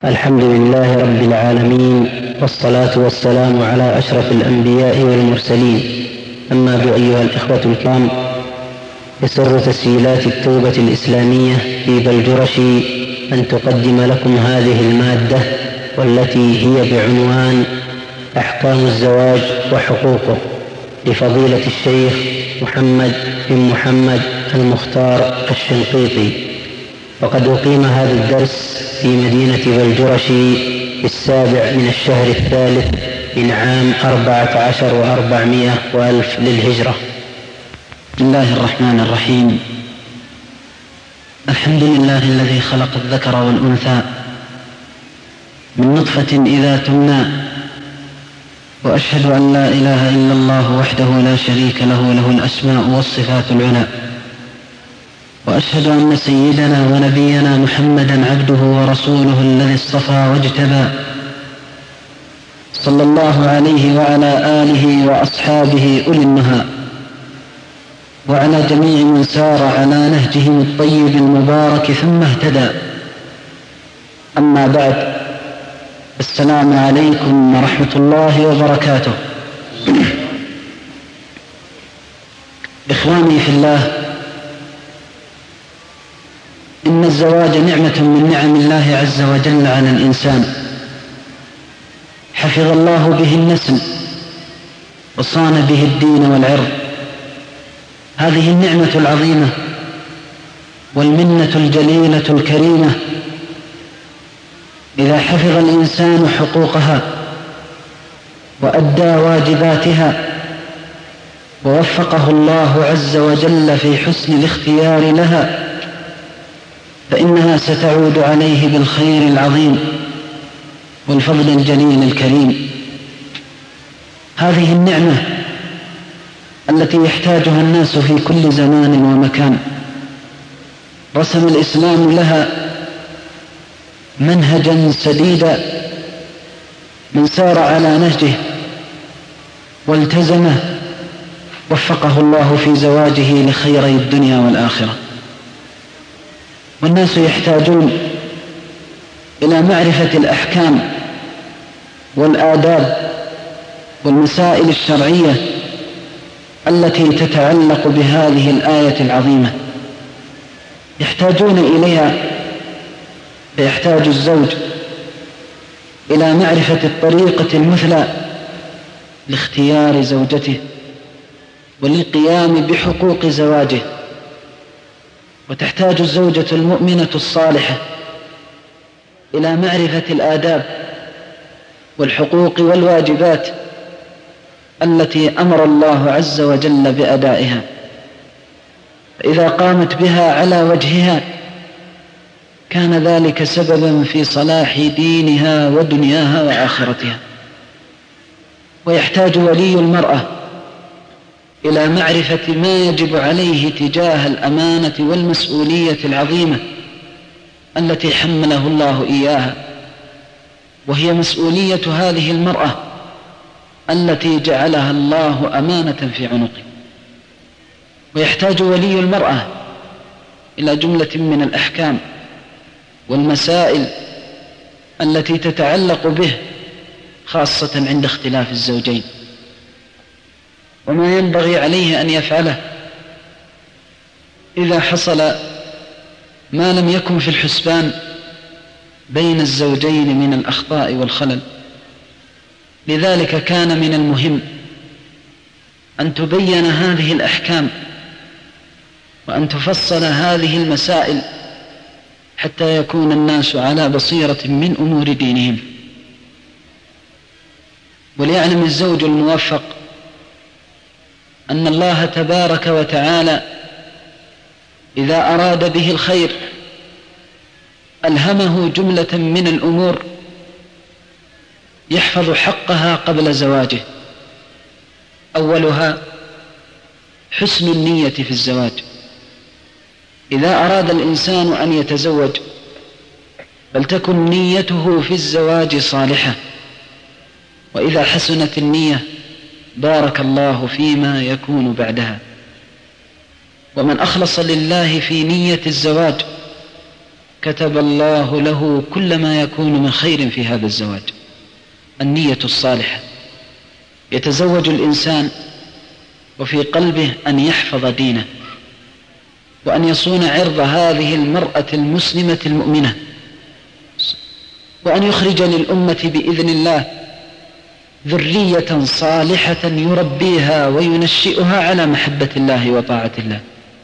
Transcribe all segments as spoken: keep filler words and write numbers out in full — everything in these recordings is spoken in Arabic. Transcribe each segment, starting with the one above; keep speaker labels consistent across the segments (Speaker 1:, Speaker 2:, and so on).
Speaker 1: الحمد لله رب العالمين، والصلاة والسلام على أشرف الأنبياء والمرسلين. أما بعد، أيها الإخوة الكرام، يسر تسجيلات التوبة الإسلامية في بلجرشي أن تقدم لكم هذه المادة، والتي هي بعنوان أحكام الزواج وحقوقه، لفضيلة الشيخ محمد بن محمد المختار الشنقيطي. وقد أقيم هذا الدرس في مدينة بلجرشي في السابع من الشهر الثالث من عام أربعة عشر وأربعمائة وألف للهجرة.
Speaker 2: بسم الله الرحمن الرحيم. الحمد لله الذي خلق الذكر والأنثى من نطفة إذا تمنى، وأشهد أن لا إله إلا الله وحده لا شريك له، له الأسماء والصفات العلى. وأشهد أن سيدنا ونبينا محمدا عبده ورسوله الذي اصطفى واجتبى، صلى الله عليه وعلى آله وأصحابه أولي النهى، وعلى جميع من سار على نهجهم الطيب المبارك ثم اهتدى. أما بعد، السلام عليكم ورحمة الله وبركاته. إخواني في الله، إن الزواج نعمة من نعم الله عز وجل على الإنسان، حفظ الله به النسل وصان به الدين والعرض. هذه النعمة العظيمة والمنة الجليلة الكريمة، إذا حفظ الإنسان حقوقها وأدى واجباتها ووفقه الله عز وجل في حسن الاختيار لها، فإنها ستعود عليه بالخير العظيم والفضل الجليل الكريم. هذه النعمة التي يحتاجها الناس في كل زمان ومكان، رسم الإسلام لها منهجا سديدا، من سار على نهجه والتزمه وفقه الله في زواجه لخيري الدنيا والآخرة. والناس يحتاجون إلى معرفة الأحكام والآداب والمسائل الشرعية التي تتعلق بهذه الآية العظيمة، يحتاجون إليها. فيحتاج الزوج إلى معرفة الطريقة المثلى لاختيار زوجته وللقيام بحقوق زواجه، وتحتاج الزوجة المؤمنة الصالحة إلى معرفة الآداب والحقوق والواجبات التي أمر الله عز وجل بأدائها، فإذا قامت بها على وجهها كان ذلك سببا في صلاح دينها ودنياها وآخرتها. ويحتاج ولي المرأة إلى معرفة ما يجب عليه تجاه الأمانة والمسؤولية العظيمة التي حمله الله إياها، وهي مسؤولية هذه المرأة التي جعلها الله أمانة في عنقه. ويحتاج ولي المرأة إلى جملة من الأحكام والمسائل التي تتعلق به، خاصة عند اختلاف الزوجين، وما ينبغي عليه أن يفعله إذا حصل ما لم يكن في الحسبان بين الزوجين من الأخطاء والخلل. لذلك كان من المهم أن تبين هذه الأحكام وأن تفصل هذه المسائل حتى يكون الناس على بصيرة من أمور دينهم. وليعلم الزوج الموفق أن الله تبارك وتعالى إذا أراد به الخير ألهمه جملة من الأمور يحفظ حقها قبل زواجه. أولها حسن النية في الزواج. إذا أراد الإنسان أن يتزوج فلتكن نيته في الزواج صالحة، وإذا حسنت النية بارك الله فيما يكون بعدها. ومن أخلص لله في نية الزواج كتب الله له كل ما يكون من خير في هذا الزواج. النية الصالحة، يتزوج الإنسان وفي قلبه أن يحفظ دينه وأن يصون عرض هذه المرأة المسلمة المؤمنة، وأن يخرج للأمة بإذن الله ذرية صالحة يربيها وينشئها على محبة الله وطاعة الله،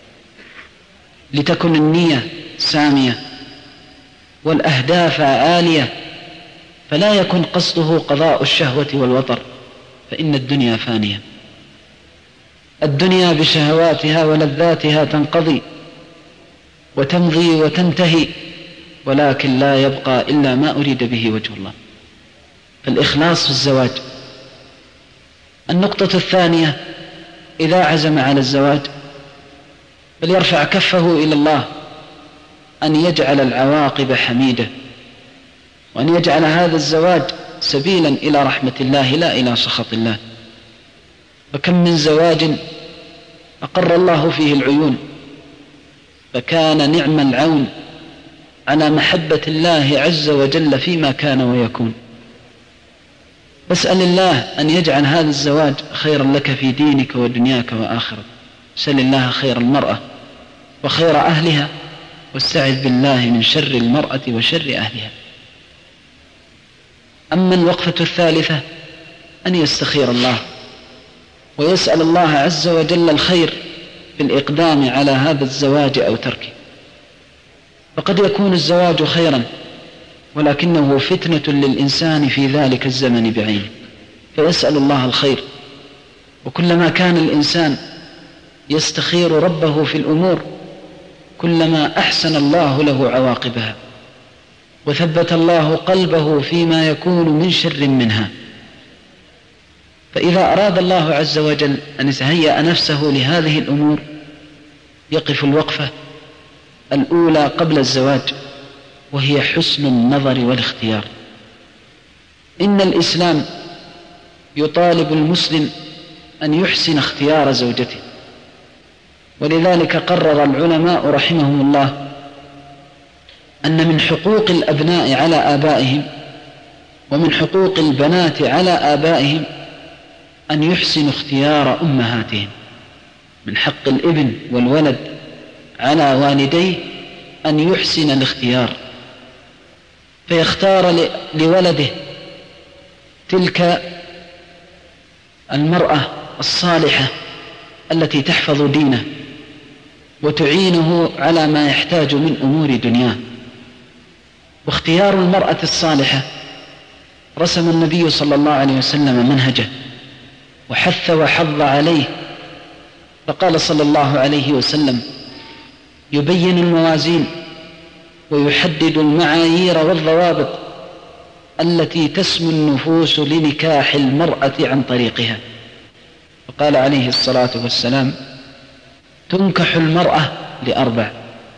Speaker 2: لتكن النية سامية والأهداف عالية، فلا يكن قصده قضاء الشهوة والوطر، فإن الدنيا فانية. الدنيا بشهواتها ولذاتها تنقضي وتمضي وتنتهي، ولكن لا يبقى إلا ما أريد به وجه الله. فالإخلاص في الزواج. النقطة الثانية: إذا عزم على الزواج فليرفع كفه إلى الله أن يجعل العواقب حميدة، وأن يجعل هذا الزواج سبيلا إلى رحمة الله لا إلى سخط الله. فكم من زواج أقر الله فيه العيون فكان نعم العون على محبة الله عز وجل فيما كان ويكون. فاسأل الله أن يجعل هذا الزواج خيرا لك في دينك ودنياك وآخرتك. سل الله خير المرأة وخير أهلها، واستعذ بالله من شر المرأة وشر أهلها. أما الوقفة الثالثة: أن يستخير الله ويسأل الله عز وجل الخير في الإقدام على هذا الزواج أو تركه. فقد يكون الزواج خيرا ولكنه فتنة للإنسان في ذلك الزمن بعينه، فيسأل الله الخير. وكلما كان الإنسان يستخير ربه في الأمور كلما أحسن الله له عواقبها وثبت الله قلبه فيما يكون من شر منها. فإذا أراد الله عز وجل أن يتهيأ نفسه لهذه الأمور يقف الوقفة الأولى قبل الزواج، وهي حسن النظر والاختيار. إن الإسلام يطالب المسلم أن يحسن اختيار زوجته، ولذلك قرر العلماء رحمهم الله أن من حقوق الأبناء على آبائهم ومن حقوق البنات على آبائهم أن يحسنوا اختيار أمهاتهم. من حق الابن والولد على والديه أن يحسن الاختيار، فيختار لولده تلك المرأة الصالحة التي تحفظ دينه وتعينه على ما يحتاج من أمور دنياه. واختيار المرأة الصالحة رسم النبي صلى الله عليه وسلم منهجه وحث وحض عليه، فقال صلى الله عليه وسلم: يبين الموازين ويحدد المعايير والضوابط التي تسمو النفوس لنكاح المرأة عن طريقها. فقال عليه الصلاة والسلام: تنكح المرأة لأربع: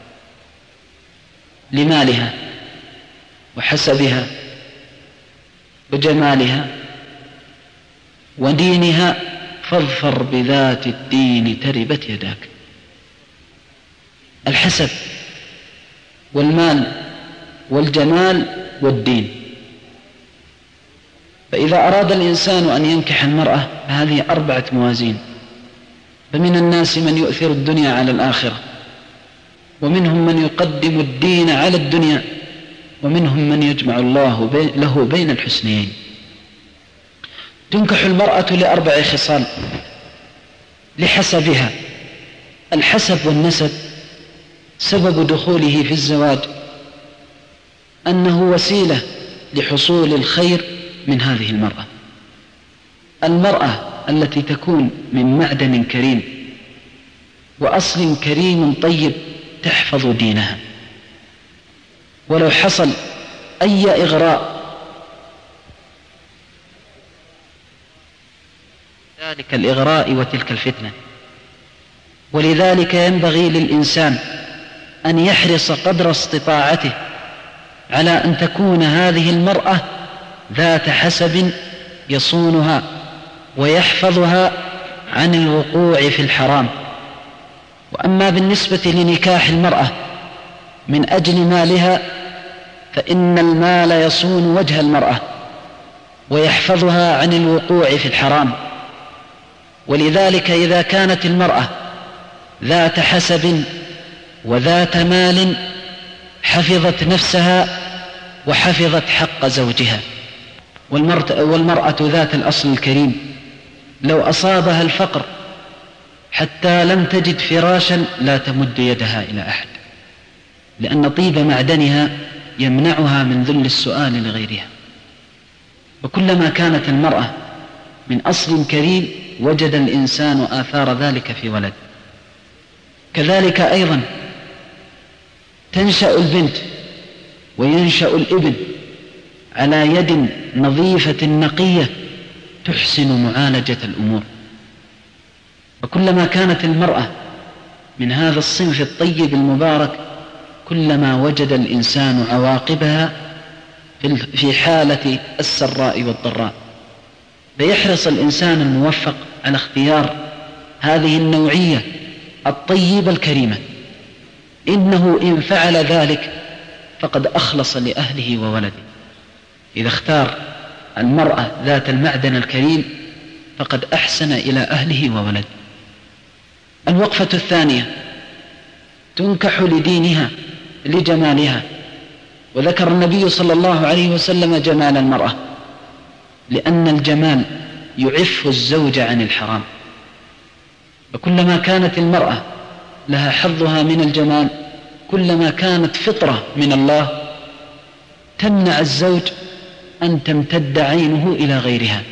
Speaker 2: لمالها وحسبها وجمالها ودينها، فاظفر بذات الدين تربت يداك. الحسب والمال والجمال والدين. فإذا أراد الإنسان أن ينكح المرأة فهذه أربعة موازين. فمن الناس من يؤثر الدنيا على الآخرة، ومنهم من يقدم الدين على الدنيا، ومنهم من يجمع الله له بين الحسنيين. تنكح المرأة لأربع خصال: لحسبها. الحسب والنسب سبب دخوله في الزواج أنه وسيلة لحصول الخير من هذه المرأة. المرأة التي تكون من معدن كريم وأصل كريم طيب تحفظ دينها، ولو حصل أي إغراء ذلك الإغراء وتلك الفتنة. ولذلك ينبغي للإنسان أن يحرص قدر استطاعته على أن تكون هذه المرأة ذات حسب يصونها ويحفظها عن الوقوع في الحرام. وأما بالنسبة لنكاح المرأة من أجل مالها، فإن المال يصون وجه المرأة ويحفظها عن الوقوع في الحرام. ولذلك إذا كانت المرأة ذات حسب وذات مال حفظت نفسها وحفظت حق زوجها. والمرأة ذات الأصل الكريم لو أصابها الفقر حتى لم تجد فراشا لا تمد يدها إلى أحد، لأن طيب معدنها يمنعها من ذل السؤال لغيرها. وكلما كانت المرأة من أصل كريم وجد الإنسان آثار ذلك في ولد. كذلك أيضا تنشأ البنت وينشأ الابن على يد نظيفة نقية تحسن معالجة الأمور. وكلما كانت المرأة من هذا الصنف الطيب المبارك كلما وجد الإنسان عواقبها في حالة السراء والضراء. فيحرص الإنسان الموفق على اختيار هذه النوعية الطيبة الكريمة، إنه إن فعل ذلك فقد أخلص لأهله وولده. إذا اختار المرأة ذات المعدن الكريم فقد أحسن إلى أهله وولده. الوقفة الثانية: تنكح لدينها لجمالها. وذكر النبي صلى الله عليه وسلم جمال المرأة، لأن الجمال يعف الزوج عن الحرام. وكلما كانت المرأة لها حظها من الجمال كلما كانت فطرة من الله تمنع الزوج أن تمتد عينه إلى غيرها.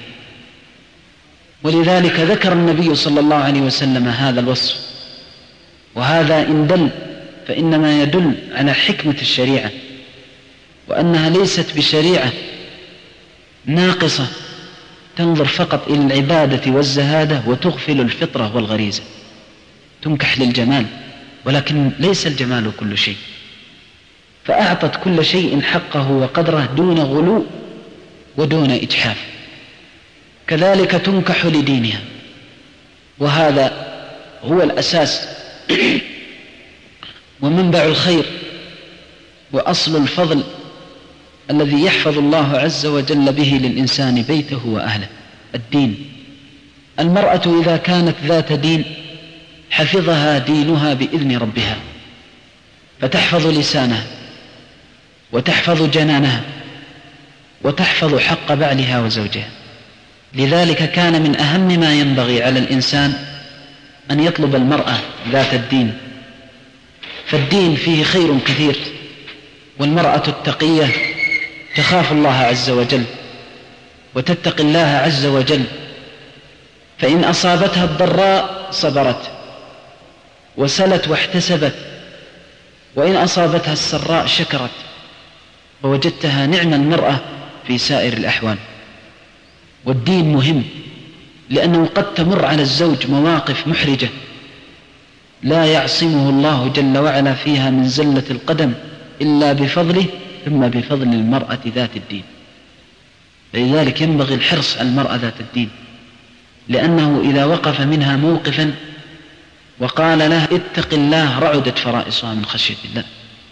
Speaker 2: ولذلك ذكر النبي صلى الله عليه وسلم هذا الوصف. وهذا إن دل فإنما يدل على حكمة الشريعة، وأنها ليست بشريعة ناقصة تنظر فقط إلى العبادة والزهادة وتغفل الفطرة والغريزة. تنكح للجمال، ولكن ليس الجمال كل شيء، فأعطت كل شيء حقه وقدره دون غلو ودون إجحاف. كذلك تنكح لدينها، وهذا هو الأساس ومنبع الخير وأصل الفضل الذي يحفظ الله عز وجل به للإنسان بيته وأهله: الدين. المرأة إذا كانت ذات دين حفظها دينها بإذن ربها، فتحفظ لسانها وتحفظ جنانها وتحفظ حق بعلها وزوجها. لذلك كان من أهم ما ينبغي على الإنسان أن يطلب المرأة ذات الدين، فالدين فيه خير كثير. والمرأة التقية تخاف الله عز وجل وتتقي الله عز وجل، فإن أصابتها الضراء صبرت وسلت واحتسبت، وإن أصابتها السراء شكرت، ووجدتها نعم المرأة في سائر الأحوال. والدين مهم، لأنه قد تمر على الزوج مواقف محرجة لا يعصمه الله جل وعلا فيها من زلة القدم إلا بفضله، ثم بفضل المرأة ذات الدين. لذلك ينبغي الحرص على المرأة ذات الدين، لأنه إذا وقف منها موقفا وقال لها اتق الله رعدت فرائصها من خشية الله،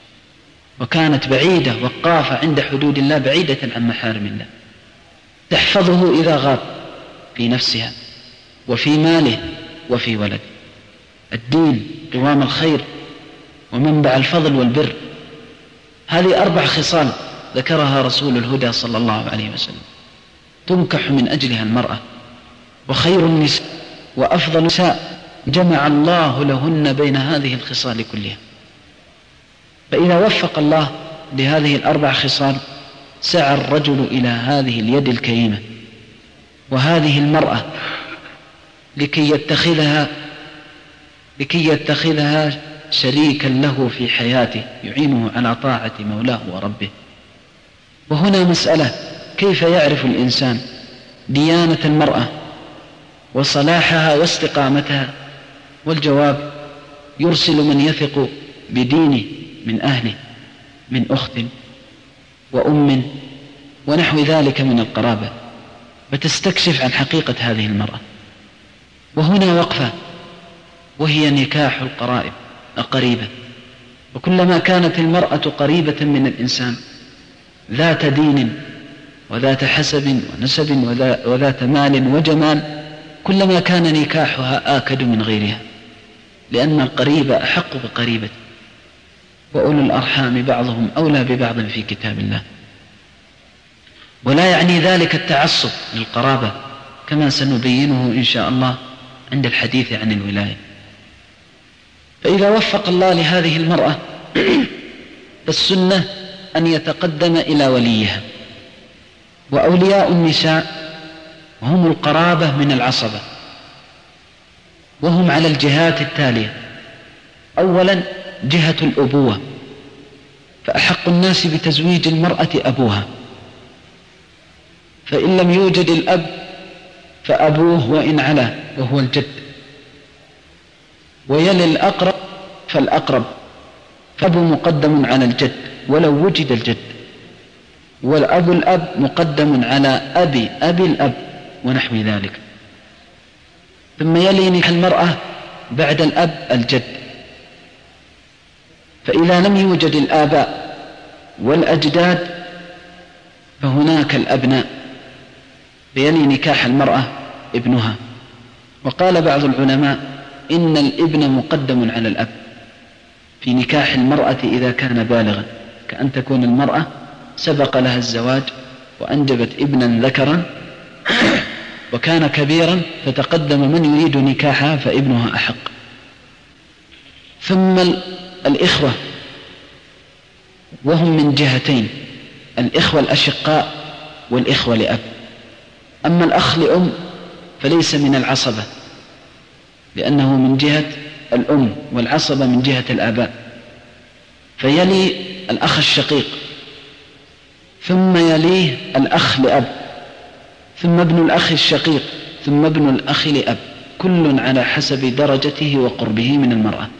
Speaker 2: وكانت بعيدة وقافة عند حدود الله بعيدة عن محارم الله. تحفظه إذا غاب في نفسها وفي ماله وفي ولده. الدين قوام الخير ومنبع الفضل والبر. هذه أربع خصال ذكرها رسول الهدى صلى الله عليه وسلم تنكح من أجلها المرأة. وخير النساء وأفضل النساء جمع الله لهن بين هذه الخصال كلها. فإذا وفق الله لهذه الأربع خصال سعى الرجل إلى هذه اليد الكريمة وهذه المرأة لكي يتخذها لكي يتخذها شريكا له في حياته يعينه على طاعة مولاه وربه. وهنا مسألة: كيف يعرف الإنسان ديانة المرأة وصلاحها واستقامتها؟ والجواب: يرسل من يثق بدينه من أهله، من أخت وأم ونحو ذلك من القرابة، فتستكشف عن حقيقة هذه المرأة. وهنا وقفة، وهي نكاح القرائب القريبة. وكلما كانت المرأة قريبة من الإنسان ذات دين وذات حسب ونسب وذات مال وجمال كلما كان نكاحها آكد من غيرها، لأن القريب أحق بقريبة، وأولو الأرحام بعضهم أولى ببعض في كتاب الله. ولا يعني ذلك التعصب للقرابة كما سنبينه إن شاء الله عند الحديث عن الولاية. فإذا وفق الله لهذه المرأة فالسنة أن يتقدم إلى وليها. وأولياء النساء هم القرابة من العصبة، وهم على الجهات التالية: أولا جهة الأبوة، فأحق الناس بتزويج المرأة أبوها، فإن لم يوجد الأب فأبوه وإن علا وهو الجد. ويلي الأقرب فالأقرب، فأبو مقدم على الجد ولو وجد الجد، والأب الأب مقدم على أبي أبي الأب ونحو ذلك. ثم يلي نكاح المرأة بعد الأب الجد، فإذا لم يوجد الآباء والأجداد فهناك الأبناء، فيلي نكاح المرأة ابنها. وقال بعض العلماء إن الابن مقدم على الأب في نكاح المرأة إذا كان بالغا، كأن تكون المرأة سبق لها الزواج وأنجبت ابنا ذكرا وكان كبيرا فتقدم من يريد نكاحها فابنها أحق. ثم الإخوة وهم من جهتين: الإخوة الأشقاء والإخوة لأب. أما الأخ لأم فليس من العصبة لأنه من جهة الأم، والعصبة من جهة الآباء. فيلي الأخ الشقيق، ثم يليه الأخ لأب، ثم ابن الأخ الشقيق، ثم ابن الأخ لأب، كل على حسب درجته وقربه من المرأة.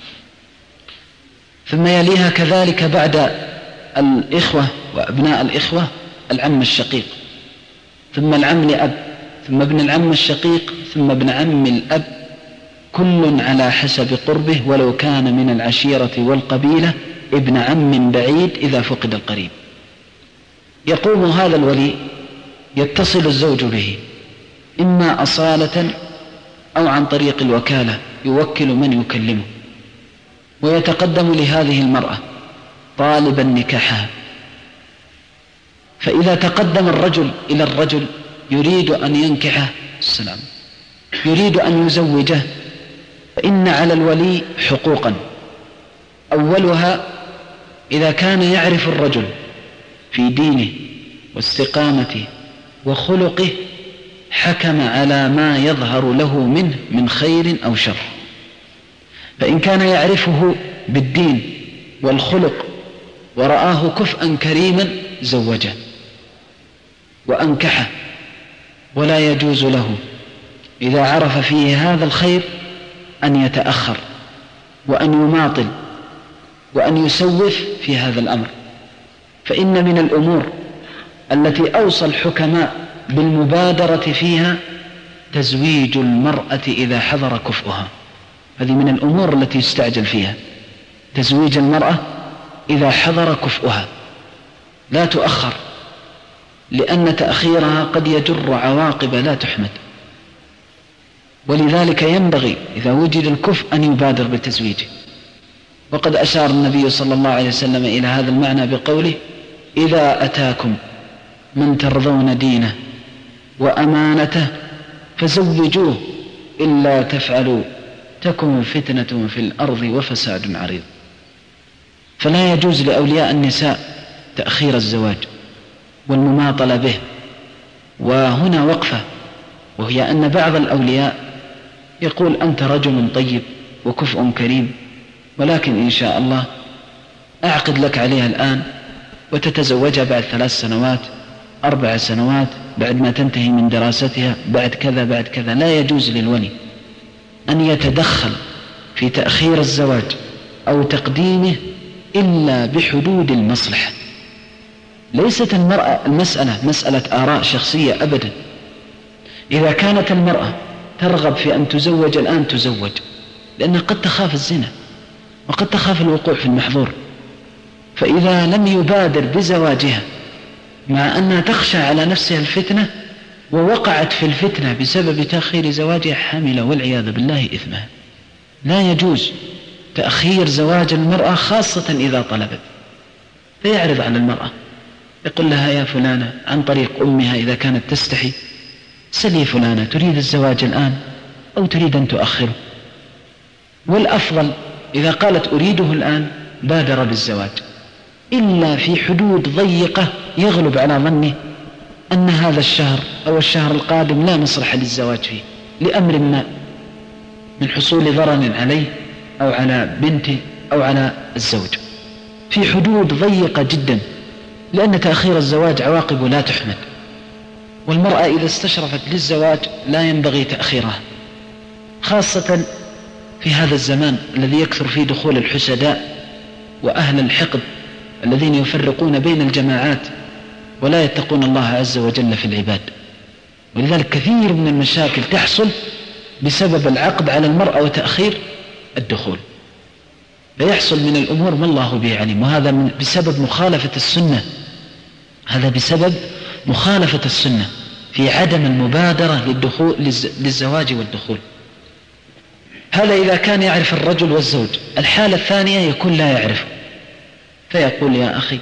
Speaker 2: ثم يليها كذلك بعد الإخوة وأبناء الإخوة العم الشقيق، ثم العم لأب، ثم ابن العم الشقيق، ثم ابن عم الأب، كل على حسب قربه ولو كان من العشيرة والقبيلة ابن عم بعيد إذا فقد القريب. يقوم هذا الولي يتصل الزوج به إما أصالة أو عن طريق الوكالة، يوكل من يكلمه، ويتقدم لهذه المرأة طالبا نكاحها. فإذا تقدم الرجل إلى الرجل يريد أن ينكحه السلام يريد أن يزوجه، فإن على الولي حقوقا. أولها إذا كان يعرف الرجل في دينه واستقامته وخلقه حكم على ما يظهر له منه من خير أو شر. فإن كان يعرفه بالدين والخلق ورآه كفءا كريما زوجه وأنكحه، ولا يجوز له إذا عرف فيه هذا الخير أن يتأخر وأن يماطل وأن يسوف في هذا الأمر. فإن من الأمور التي أوصى الحكماء بالمبادرة فيها تزويج المرأة إذا حضر كفؤها. هذه من الأمور التي يستعجل فيها، تزويج المرأة إذا حضر كفؤها، لا تؤخر، لأن تأخيرها قد يجر عواقب لا تحمد. ولذلك ينبغي إذا وجد الكفء أن يبادر بتزويجه. وقد أشار النبي صلى الله عليه وسلم إلى هذا المعنى بقوله: إذا أتاكم من ترضون دينه وأمانته فزوجوه إلا تفعلوا تكن فتنة في الأرض وفساد عريض. فلا يجوز لأولياء النساء تأخير الزواج والمماطلة به. وهنا وقفة، وهي أن بعض الأولياء يقول: أنت رجل طيب وكفء كريم، ولكن إن شاء الله أعقد لك عليها الآن وتتزوجها بعد ثلاث سنوات أربع سنوات بعد ما تنتهي من دراستها بعد كذا بعد كذا. لا يجوز للولي أن يتدخل في تأخير الزواج أو تقديمه إلا بحدود المصلحة. ليست المرأة المسألة مسألة آراء شخصية أبدا. إذا كانت المرأة ترغب في أن تزوج الآن تزوج، لأنها قد تخاف الزنا، وقد تخاف الوقوع في المحظور، فإذا لم يبادر بزواجها مع أنها تخشى على نفسها الفتنة ووقعت في الفتنة بسبب تأخير زواجها حاملة والعياذ بالله إثمها. لا يجوز تأخير زواج المرأة خاصة إذا طلبت، فيعرض على المرأة يقول لها يا فلانة عن طريق أمها إذا كانت تستحي: سلي فلانة تريد الزواج الآن أو تريد أن تؤخره؟ والأفضل إذا قالت أريده الآن بادر بالزواج، إلا في حدود ضيقة يغلب على ظنه أن هذا الشهر أو الشهر القادم لا مصلحة للزواج فيه لأمر ما من حصول ضرر عليه أو على بنته أو على الزوج، في حدود ضيقة جدا، لأن تأخير الزواج عواقب لا تحمد. والمرأة إذا استشرفت للزواج لا ينبغي تأخيرها، خاصة في هذا الزمان الذي يكثر فيه دخول الحسداء وأهل الحقد الذين يفرقون بين الجماعات ولا يتقون الله عز وجل في العباد. ولذلك كثير من المشاكل تحصل بسبب العقد على المرأة وتأخير الدخول، فيحصل من الأمور ما الله به عليم، وهذا من بسبب مخالفة السنة، هذا بسبب مخالفة السنة في عدم المبادرة للدخول للزواج والدخول. هذا إذا كان يعرف الرجل والزوج. الحالة الثانية يكون لا يعرف، فيقول يا أخي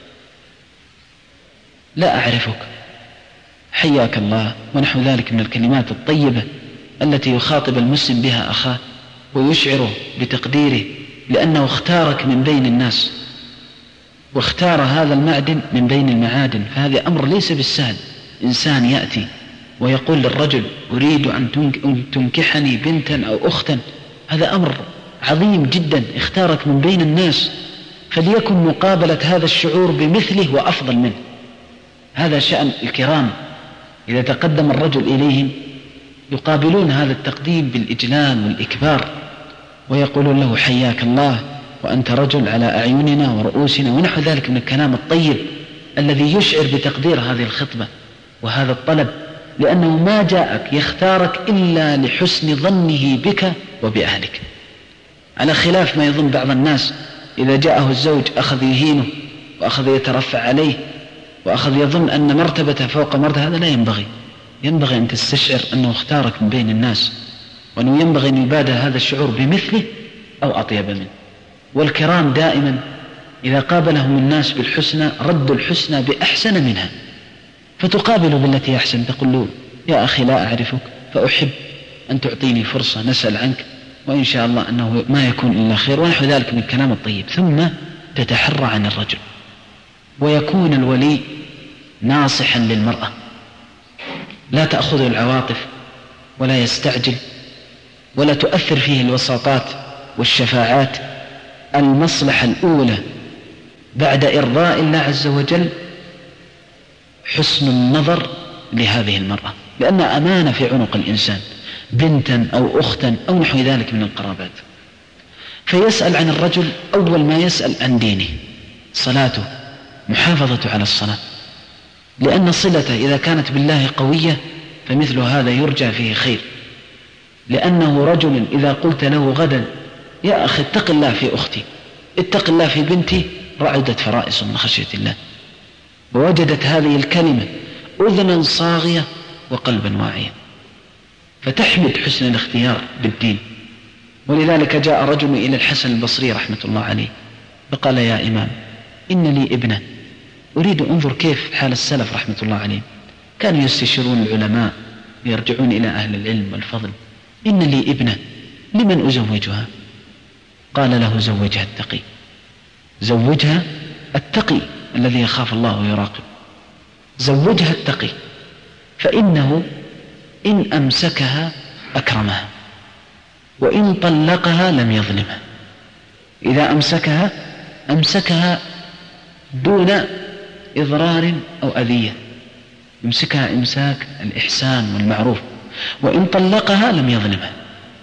Speaker 2: لا أعرفك، حياك الله، ونحو ذلك من الكلمات الطيبة التي يخاطب المسلم بها أخاه ويشعره بتقديره لأنه اختارك من بين الناس واختار هذا المعدن من بين المعادن. فهذا أمر ليس بالسهل، إنسان يأتي ويقول للرجل أريد أن تنكحني بنتا أو أختا، هذا أمر عظيم جدا، اختارك من بين الناس، فليكن مقابلة هذا الشعور بمثله وأفضل منه. هذا شأن الكرام، إذا تقدم الرجل إليهم يقابلون هذا التقديم بالإجلال والإكبار ويقولون له حياك الله وأنت رجل على أعيننا ورؤوسنا ونحو ذلك من الكلام الطيب الذي يشعر بتقدير هذه الخطبة وهذا الطلب، لأنه ما جاءك يختارك إلا لحسن ظنه بك وبأهلك، على خلاف ما يظن بعض الناس إذا جاءه الزوج أخذ يهينه وأخذ يترفع عليه وأخذ يظن أن مرتبته فوق مرتبة. هذا لا ينبغي، ينبغي أن تستشعر أنه اختارك من بين الناس، وأنه ينبغي أن يبادر هذا الشعور بمثله أو أطيب منه. والكرام دائما إذا قابلهم الناس بالحسنى ردوا الحسنى بأحسن منها، فتقابل بالتي أحسن، تقول له يا أخي لا أعرفك فأحب أن تعطيني فرصة نسأل عنك وإن شاء الله أنه ما يكون إلا خير ونحو ذلك من الكلام الطيب. ثم تتحرى عن الرجل، ويكون الولي ناصحا للمرأة، لا تأخذه العواطف ولا يستعجل ولا تؤثر فيه الوساطات والشفاعات. المصلحة الأولى بعد إرضاء الله عز وجل حسن النظر لهذه المرأة، لأنها أمانة في عنق الإنسان، بنتا أو أختا أو نحو ذلك من القرابات. فيسأل عن الرجل أول ما يسأل عن دينه، صلاته، محافظته على الصلاة، لأن صلته إذا كانت بالله قوية فمثل هذا يرجى فيه خير. لأنه رجل إذا قلت له غدا يا أخي اتق الله في أختي، اتق الله في بنتي، رعدت فرائص من خشية الله، ووجدت هذه الكلمة أذنا صاغية وقلبا واعيا، فتحمد حسن الاختيار بالدين. ولذلك جاء رجل إلى الحسن البصري رحمة الله عليه فقال يا إمام إن لي ابنة أريد أنظر كيف حال السلف رحمة الله عليه، كانوا يستشيرون العلماء ويرجعون إلى أهل العلم والفضل، إن لي ابنة لمن أزوجها؟ قال له زوجها التقي، زوجها التقي الذي يخاف الله ويراقب، زوجها التقي، فإنه إن أمسكها أكرمها وإن طلقها لم يظلمها. إذا أمسكها أمسكها دون إضرار أو أذية، يمسكها إمساك الإحسان والمعروف، وإن طلقها لم يظلمها.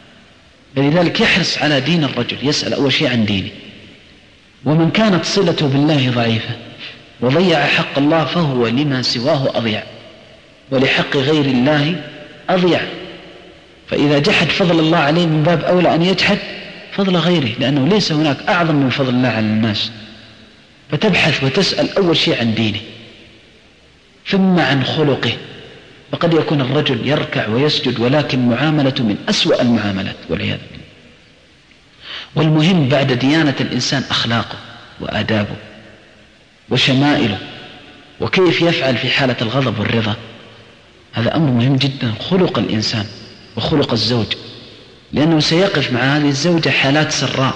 Speaker 2: فلذلك يحرص على دين الرجل، يسأل أول شيء عن دينه. ومن كانت صلته بالله ضعيفة وضيع حق الله فهو لما سواه أضيع، ولحق غير الله أضيع. فإذا جحد فضل الله عليه من باب أولى أن يجحد فضل غيره، لأنه ليس هناك أعظم من فضل الله على الناس. فتبحث وتسأل أول شيء عن دينه، ثم عن خلقه. فقد يكون الرجل يركع ويسجد ولكن معاملة من أسوأ المعاملات والعياذ بالله. والمهم بعد ديانة الإنسان أخلاقه وآدابه وشمائله، وكيف يفعل في حالة الغضب والرضا. هذا أمر مهم جدا، خلق الإنسان وخلق الزوج، لأنه سيقف مع هذه الزوجة حالات سراء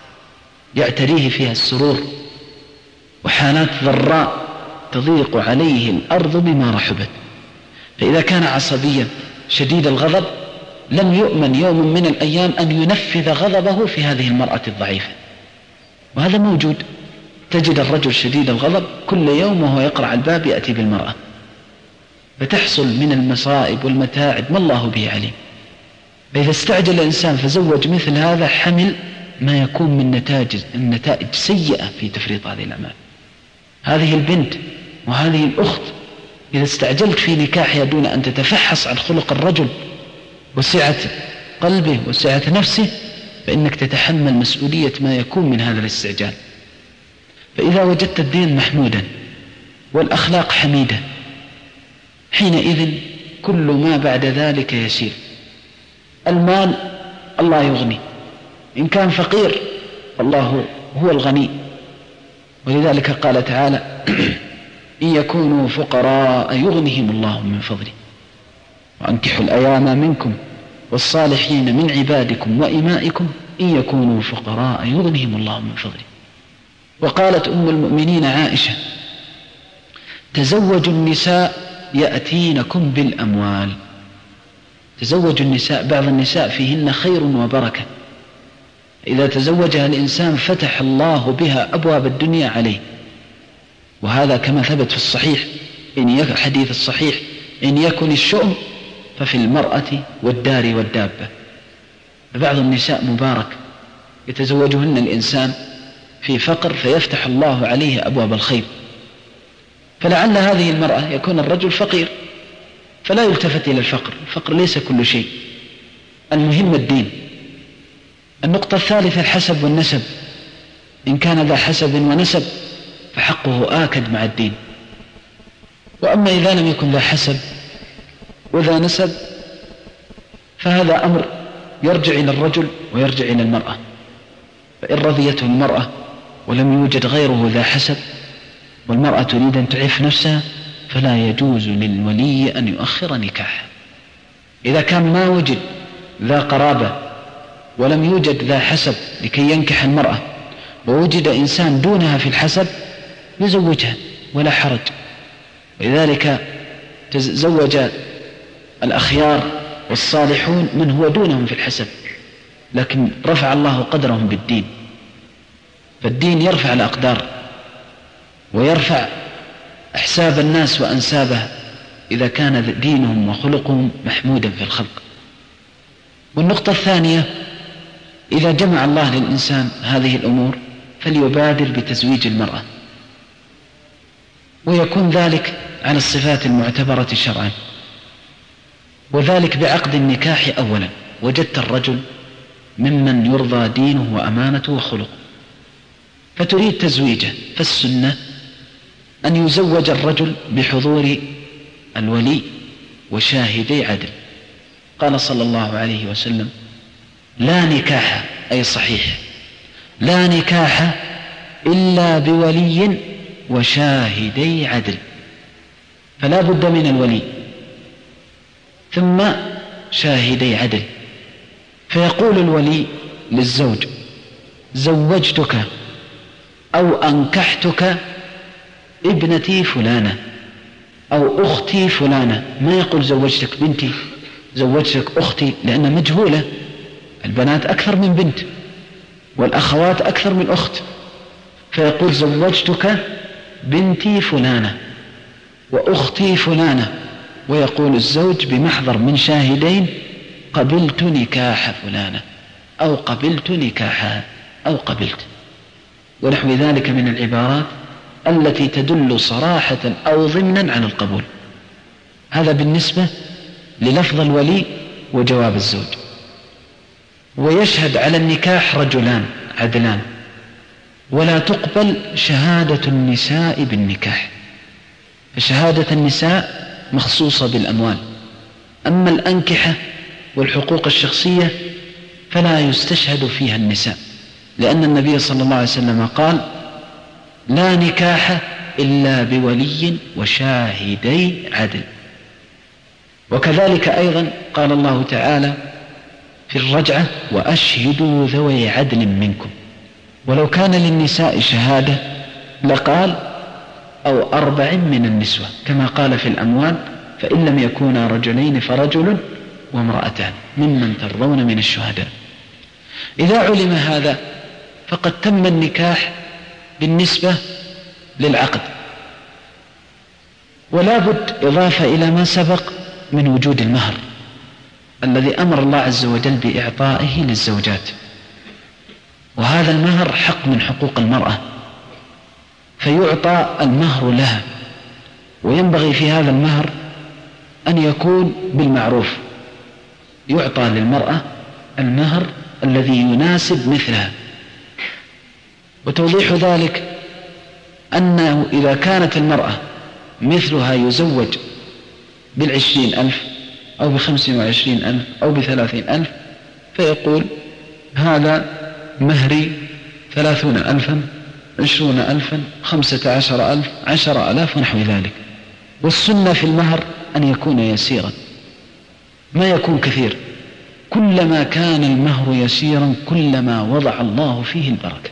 Speaker 2: يعتريه فيها السرور، وحالات ضراء تضيق عليه الأرض بما رحبت. فإذا كان عصبيا شديد الغضب لم يؤمن يوم من الأيام أن ينفذ غضبه في هذه المرأة الضعيفة، وهذا موجود. تجد الرجل شديد الغضب كل يوم وهو يقرع الباب يأتي بالمرأة، فتحصل من المصائب والمتاعب ما الله به عليم. فإذا استعجل الإنسان فزوج مثل هذا حمل ما يكون من نتائج النتائج سيئة في تفريط هذه الأعمال. هذه البنت وهذه الأخت إذا استعجلت في نكاحها دون أن تتفحص عن خلق الرجل وسعة قلبه وسعة نفسه، فإنك تتحمل مسؤولية ما يكون من هذا الاستعجال. فإذا وجدت الدين محمودا والأخلاق حميدة، حينئذ كل ما بعد ذلك يسير. المال الله يغني، إن كان فقير الله هو الغني. ولذلك قال تعالى: إن يكونوا فقراء يغنهم الله من فضله وأنكحوا الأيام منكم والصالحين من عبادكم وإمائكم إن يكونوا فقراء يغنهم الله من فضله. وقالت أم المؤمنين عائشة: تزوجوا النساء يأتينكم بالأموال. تزوجوا النساء، بعض النساء فيهن خير وبركة، إذا تزوجها الإنسان فتح الله بها أبواب الدنيا عليه. وهذا كما ثبت في الصحيح، إن يكن حديث الصحيح: إن يكن الشؤم ففي المرأة والدار والدابة. فبعض النساء مبارك يتزوجهن الإنسان في فقر فيفتح الله عليه أبواب الخير. فلعل هذه المرأة يكون الرجل فقير فلا يلتفت إلى الفقر، الفقر ليس كل شيء، المهم الدين. النقطة الثالثة الحسب والنسب، إن كان ذا حسب ونسب فحقه آكد مع الدين. وأما إذا لم يكن ذا حسب وذا نسب فهذا أمر يرجع إلى الرجل ويرجع إلى المرأة. فإن رضيته المرأة ولم يوجد غيره ذا حسب والمرأة تريد أن تعف نفسها فلا يجوز للولي أن يؤخر نكاحها. إذا كان ما وجد ذا قرابة ولم يوجد ذا حسب لكي ينكح المرأة ووجد إنسان دونها في الحسب يزوجها ولا حرج. ولذلك تزوج الأخيار والصالحون من هو دونهم في الحسب، لكن رفع الله قدرهم بالدين. فالدين يرفع الأقدار ويرفع أحساب الناس وأنسابها إذا كان دينهم وخلقهم محمودا في الخلق. والنقطة الثانية: إذا جمع الله للإنسان هذه الأمور فليبادر بتزويج المرأة، ويكون ذلك على الصفات المعتبرة شرعا، وذلك بعقد النكاح أولا. وجدت الرجل ممن يرضى دينه وأمانته وخلقه فتريد تزويجه، فالسنة أن يزوج الرجل بحضور الولي وشاهدي عدل. قال صلى الله عليه وسلم: لا نكاح، أي صحيح، لا نكاح إلا بولي وشاهدي عدل. فلا بد من الولي ثم شاهدي عدل. فيقول الولي للزوج: زوجتك أو أنكحتك ابنتي فلانة أو أختي فلانة. ما يقول زوجتك بنتي، زوجتك أختي، لأن مجهولة، البنات أكثر من بنت والأخوات أكثر من أخت. فيقول: زوجتك بنتي فلانة وأختي فلانة. ويقول الزوج بمحضر من شاهدين: قبلت نكاح فلانة أو قبلت نكاحها أو قبلت، ونحو ذلك من العبارات التي تدل صراحة أو ضمنا على القبول. هذا بالنسبة للفظ الولي وجواب الزوج. ويشهد على النكاح رجلان عدلان، ولا تقبل شهادة النساء بالنكاح، فشهادة النساء مخصوصة بالأموال، أما الأنكحة والحقوق الشخصية فلا يستشهد فيها النساء، لأن النبي صلى الله عليه وسلم قال: لا نكاح إلا بولي وشاهدي عدل. وكذلك أيضا قال الله تعالى في الرجعة: وأشهدوا ذوي عدل منكم. ولو كان للنساء شهادة لقال: أو أربع من النسوة، كما قال في الأموال: فإن لم يكونا رجلين فرجل وامرأتان ممن ترضون من الشهداء. إذا علم هذا فقد تم النكاح بالنسبة للعقد. ولا بد إضافة إلى ما سبق من وجود المهر الذي أمر الله عز وجل بإعطائه للزوجات، وهذا المهر حق من حقوق المرأة، فيعطى المهر لها، وينبغي في هذا المهر أن يكون بالمعروف، يعطى للمرأة المهر الذي يناسب مثلها. وتوضيح ذلك أنه إذا كانت المرأة مثلها يزوج بالعشرين ألف أو بخمس وعشرين ألف أو بثلاثين ألف، فيقول: هذا مهري ثلاثون ألفا، عشرون ألفا، خمسة عشر ألف، عشر ألاف ونحو ذلك. والسنة في المهر أن يكون يسيرا، ما يكون كثير. كلما كان المهر يسيرا كلما وضع الله فيه البركة.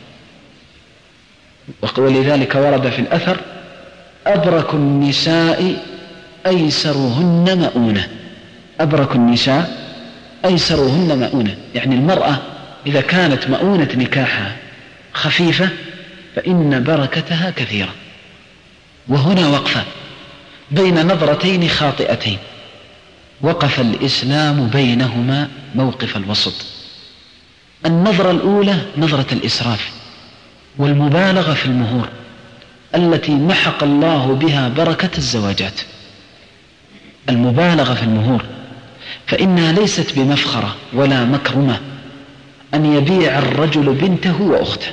Speaker 2: ولذلك ورد في الأثر: أبرك النساء أيسرهن مؤونة. أبرك النساء أيسرهن مؤونة، يعني المرأة إذا كانت مؤونة نكاحها خفيفة فإن بركتها كثيرة. وهنا وقفة بين نظرتين خاطئتين، وقف الإسلام بينهما موقف الوسط. النظرة الأولى نظرة الإسراف والمبالغة في المهور التي محق الله بها بركة الزواجات. المبالغة في المهور فإنها ليست بمفخرة ولا مكرمة أن يبيع الرجل بنته وأخته.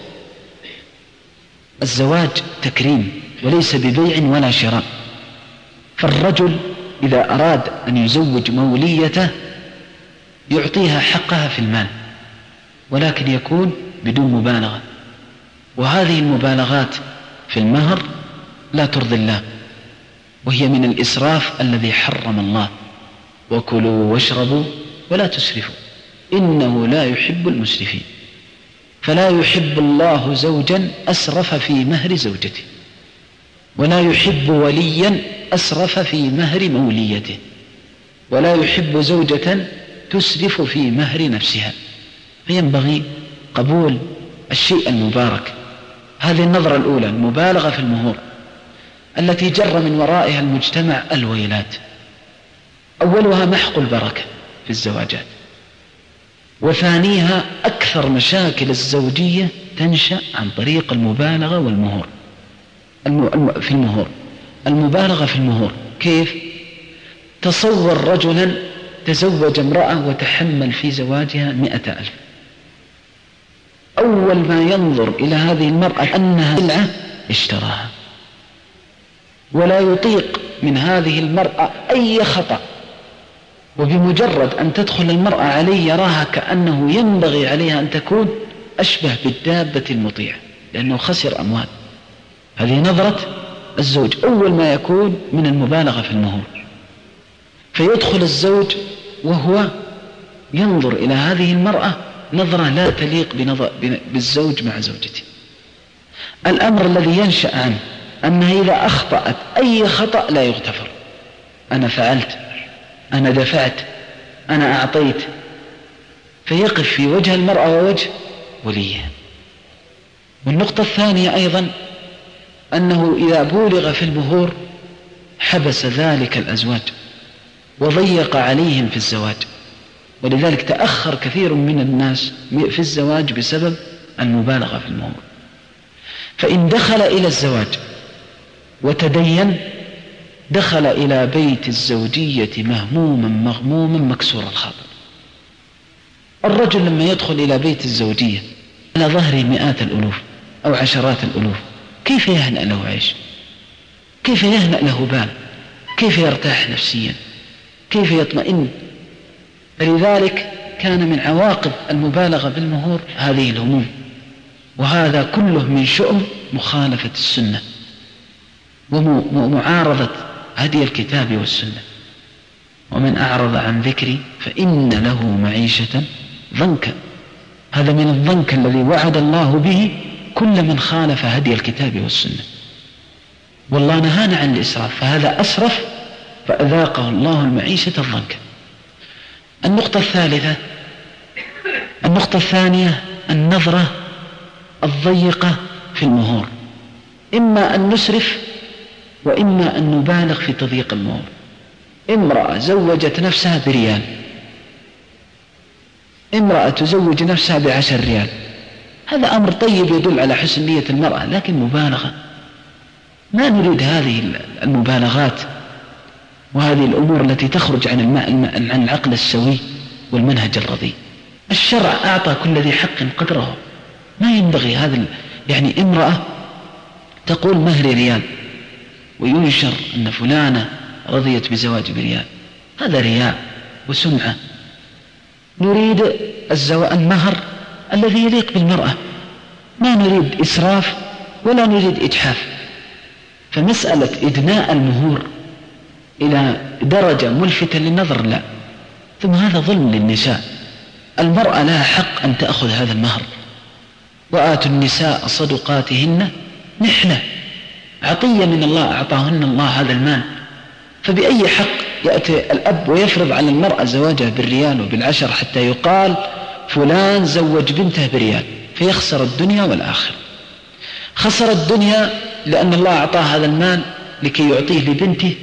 Speaker 2: الزواج تكريم وليس ببيع ولا شراء. فالرجل إذا أراد أن يزوج موليته يعطيها حقها في المال، ولكن يكون بدون مبالغة. وهذه المبالغات في المهر لا ترضي الله، وهي من الإسراف الذي حرم الله: وكلوا واشربوا ولا تسرفوا إنه لا يحب المسرفين. فلا يحب الله زوجا أسرف في مهر زوجته، ولا يحب وليا أسرف في مهر موليته، ولا يحب زوجة تسرف في مهر نفسها. فينبغي قبول الشيء المبارك. هذه النظرة الأولى، المبالغة في المهور التي جر من ورائها المجتمع الويلات. أولها محق البركة في الزواجات، وثانيها أكثر مشاكل الزوجية تنشأ عن طريق المبالغة والمهور. في المهور المبالغة في المهور كيف؟ تصور رجلا تزوج امرأة وتحمل في زواجها مئة ألف، أول ما ينظر إلى هذه المرأة أنها سلعة اشتراها، ولا يطيق من هذه المرأة أي خطأ، وبمجرد أن تدخل المرأة عليه يراها كأنه ينبغي عليها أن تكون أشبه بالدابة المطيعة لأنه خسر أموال. هذه نظرة الزوج أول ما يكون من المبالغة في المهور. فيدخل الزوج وهو ينظر إلى هذه المرأة نظرة لا تليق بالزوج مع زوجته. الأمر الذي ينشأ عنه أنها إذا أخطأت أي خطأ لا يغتفر. أنا فعلت، أنا دفعت، أنا أعطيت، فيقف في وجه المرأة ووجه وليها. والنقطة الثانية أيضا أنه إذا بولغ في المهور حبس ذلك الأزواج وضيق عليهم في الزواج، ولذلك تأخر كثير من الناس في الزواج بسبب المبالغة في المهور. فإن دخل إلى الزواج وتدين دخل إلى بيت الزوجية مهموما مغموما مكسور الخاطر، الرجل لما يدخل إلى بيت الزوجية على ظهره مئات الألوف أو عشرات الألوف، كيف يهنأ له عيش؟ كيف يهنأ له بال؟ كيف يرتاح نفسيا؟ كيف يطمئن؟ فلذلك كان من عواقب المبالغة بالمهور هذه الهموم، وهذا كله من شؤم مخالفة السنة ومعارضة هدي الكتاب والسنة. ومن أعرض عن ذكري فإن له معيشة ضنكا، هذا من الضنك الذي وعد الله به كل من خالف هدي الكتاب والسنة. والله نهانا عن الإسراف، فهذا أسرف فأذاقه الله المعيشة الضنكا. النقطة الثالثة النقطة الثانية النظرة الضيقة في المهور، إما أن نسرف وإما أن نبالغ في تضييق المهور. امرأة زوجت نفسها بريال، امرأة تزوج نفسها بعشر ريال، هذا أمر طيب يدل على حسن نية المرأة، لكن مبالغة. ما نريد هذه المبالغات وهذه الأمور التي تخرج عن عن العقل السوي والمنهج الرضي. الشرع أعطى كل ذي حق قدره، ما ينبغي هذا. يعني امرأة تقول مهري ريال وينشر أن فلانة رضيت بزواج بريال، هذا رياء وسمعة. نريد المهر الذي يليق بالمرأة، ما نريد إسراف ولا نريد إجحاف. فمسألة إدناء المهور إلى درجة ملفتة للنظر لا، ثم هذا ظلم للنساء. المرأة لها حق أن تأخذ هذا المهر، وآتوا النساء صدقاتهن نحلة، عطية من الله أعطاهن الله هذا المال. فبأي حق يأتي الأب ويفرض على المرأة زواجها بالريال وبالعشر حتى يقال فلان زوج بنته بريال، فيخسر الدنيا والآخرة. خسر الدنيا لأن الله أعطاه هذا المال لكي يعطيه لبنته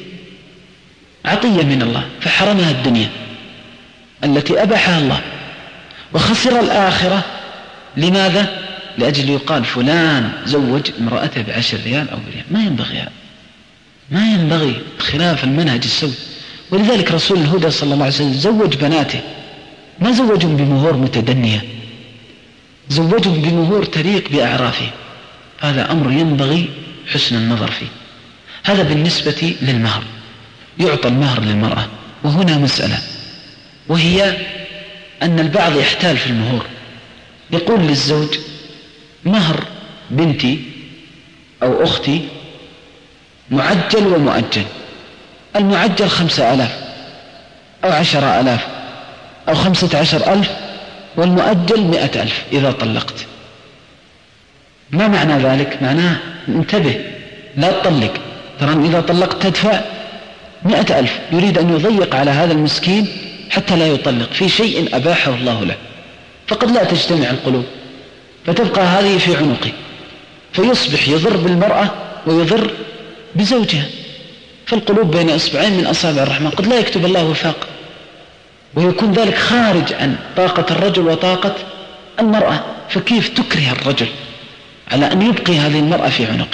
Speaker 2: عطية من الله، فحرمها الدنيا التي أباحها الله. وخسر الآخرة لماذا؟ لأجل يقال فلان زوج امرأته بعشر ريال أو بريال. ما ينبغي هذا، ما ينبغي، خلاف المنهج السوي. ولذلك رسول الهدى صلى الله عليه وسلم زوج بناته، ما زوجهم بمهور متدنية، زوجهم بمهور تليق بأعرافه. هذا أمر ينبغي حسن النظر فيه. هذا بالنسبة للمهر. يعطى المهر للمرأة، وهنا مسألة، وهي أن البعض يحتال في المهور، يقول للزوج مهر بنتي أو أختي معجل ومؤجل. المعجل خمسة آلاف أو عشرة آلاف أو خمسة عشر ألف، والمؤجل مئة ألف إذا طلقت. ما معنى ذلك؟ معناه انتبه لا تطلق، ترى إذا طلقت تدفع مئة ألف. يريد أن يضيق على هذا المسكين حتى لا يطلق في شيء أباحه الله له، فقد لا تجتمع القلوب، فتبقى هذه في عنقه، فيصبح يضر بالمرأة ويضر بزوجها. فالقلوب بين إصبعين من أصابع الرحمن، قد لا يكتب الله وفاق، ويكون ذلك خارج عن طاقة الرجل وطاقة المرأة. فكيف تكره الرجل على أن يبقي هذه المرأة في عنقه؟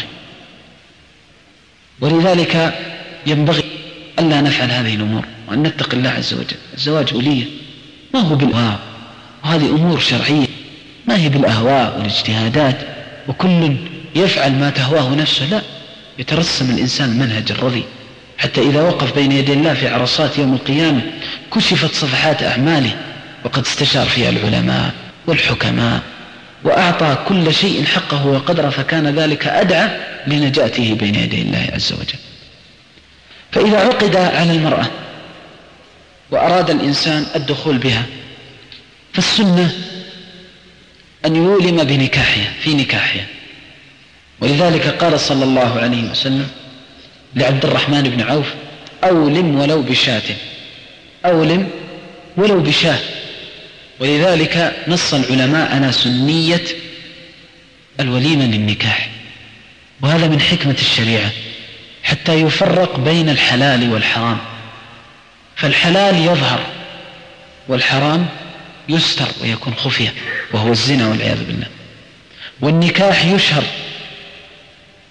Speaker 2: ولذلك ينبغي ألا نفعل هذه الأمور، وأن نتقي الله عز وجل. الزواج ولية، ما هو بالأهواء، وهذه أمور شرعية، ما هي بالأهواء والاجتهادات وكل يفعل ما تهواه نفسه. لا، يترسم الإنسان المنهج الرضي، حتى إذا وقف بين يدي الله في عرصات يوم القيامة كشفت صفحات أعماله، وقد استشار فيها العلماء والحكماء، وأعطى كل شيء حقه وقدره، فكان ذلك أدعى لنجاته بين يدي الله عز وجل. فإذا عقد على المرأة وأراد الإنسان الدخول بها، فالسنة أن يولم بنكاحها في نكاحها. ولذلك قال صلى الله عليه وسلم لعبد الرحمن بن عوف: أولم ولو بشاة، أولم ولو بشاة. ولذلك نص العلماء على سنية الوليمة للنكاح، وهذا من حكمة الشريعة حتى يفرق بين الحلال والحرام. فالحلال يظهر والحرام يستر ويكون خفية، وهو الزنا والعياذ بالله. والنكاح يشهر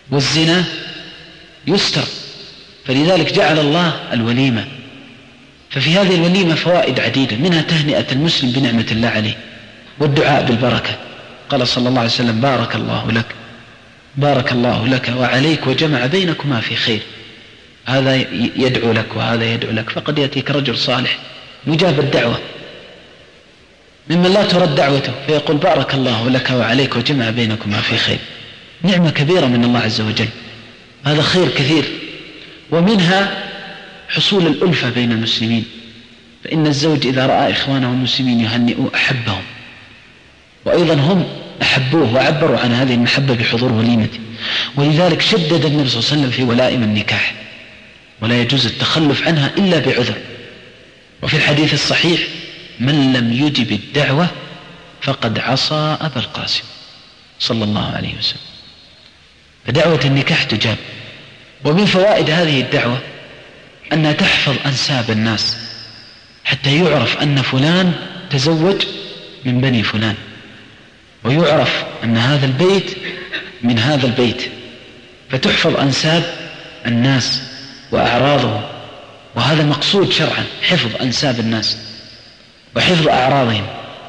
Speaker 2: والزنا يستر، فلذلك جعل الله الوليمة. ففي هذه الوليمة فوائد عديدة، منها تهنئة المسلم بنعمة الله عليه والدعاء بالبركة. قال صلى الله عليه وسلم: بارك الله لك بارك الله لك وعليك وجمع بينكما في خير. هذا يدعو لك وهذا يدعو لك، فقد يأتيك رجل صالح مجاب الدعوة ممن لا ترد دعوته فيقول: بارك الله لك وعليك وجمع بينكما في خير. نعمة كبيرة من الله عز وجل، هذا خير كثير. ومنها حصول الألفة بين المسلمين، فإن الزوج إذا رأى إخوانه المسلمين يهنئوا أحبهم، وأيضا هم أحبوه وعبروا عن هذه المحبة بحضور وليمته. ولذلك شدد النبي صلى الله عليه وسلم في ولائم النكاح، ولا يجوز التخلف عنها إلا بعذر. وفي الحديث الصحيح: من لم يجب الدعوة فقد عصى أبا القاسم صلى الله عليه وسلم. فدعوة النكاح تجاب. ومن فوائد هذه الدعوة أنها تحفظ أنساب الناس، حتى يعرف أن فلان تزوج من بني فلان، ويعرف أن هذا البيت من هذا البيت، فتحفظ أنساب الناس وأعراضهم. وهذا مقصود شرعا، حفظ أنساب الناس وحفظ أعراضهم.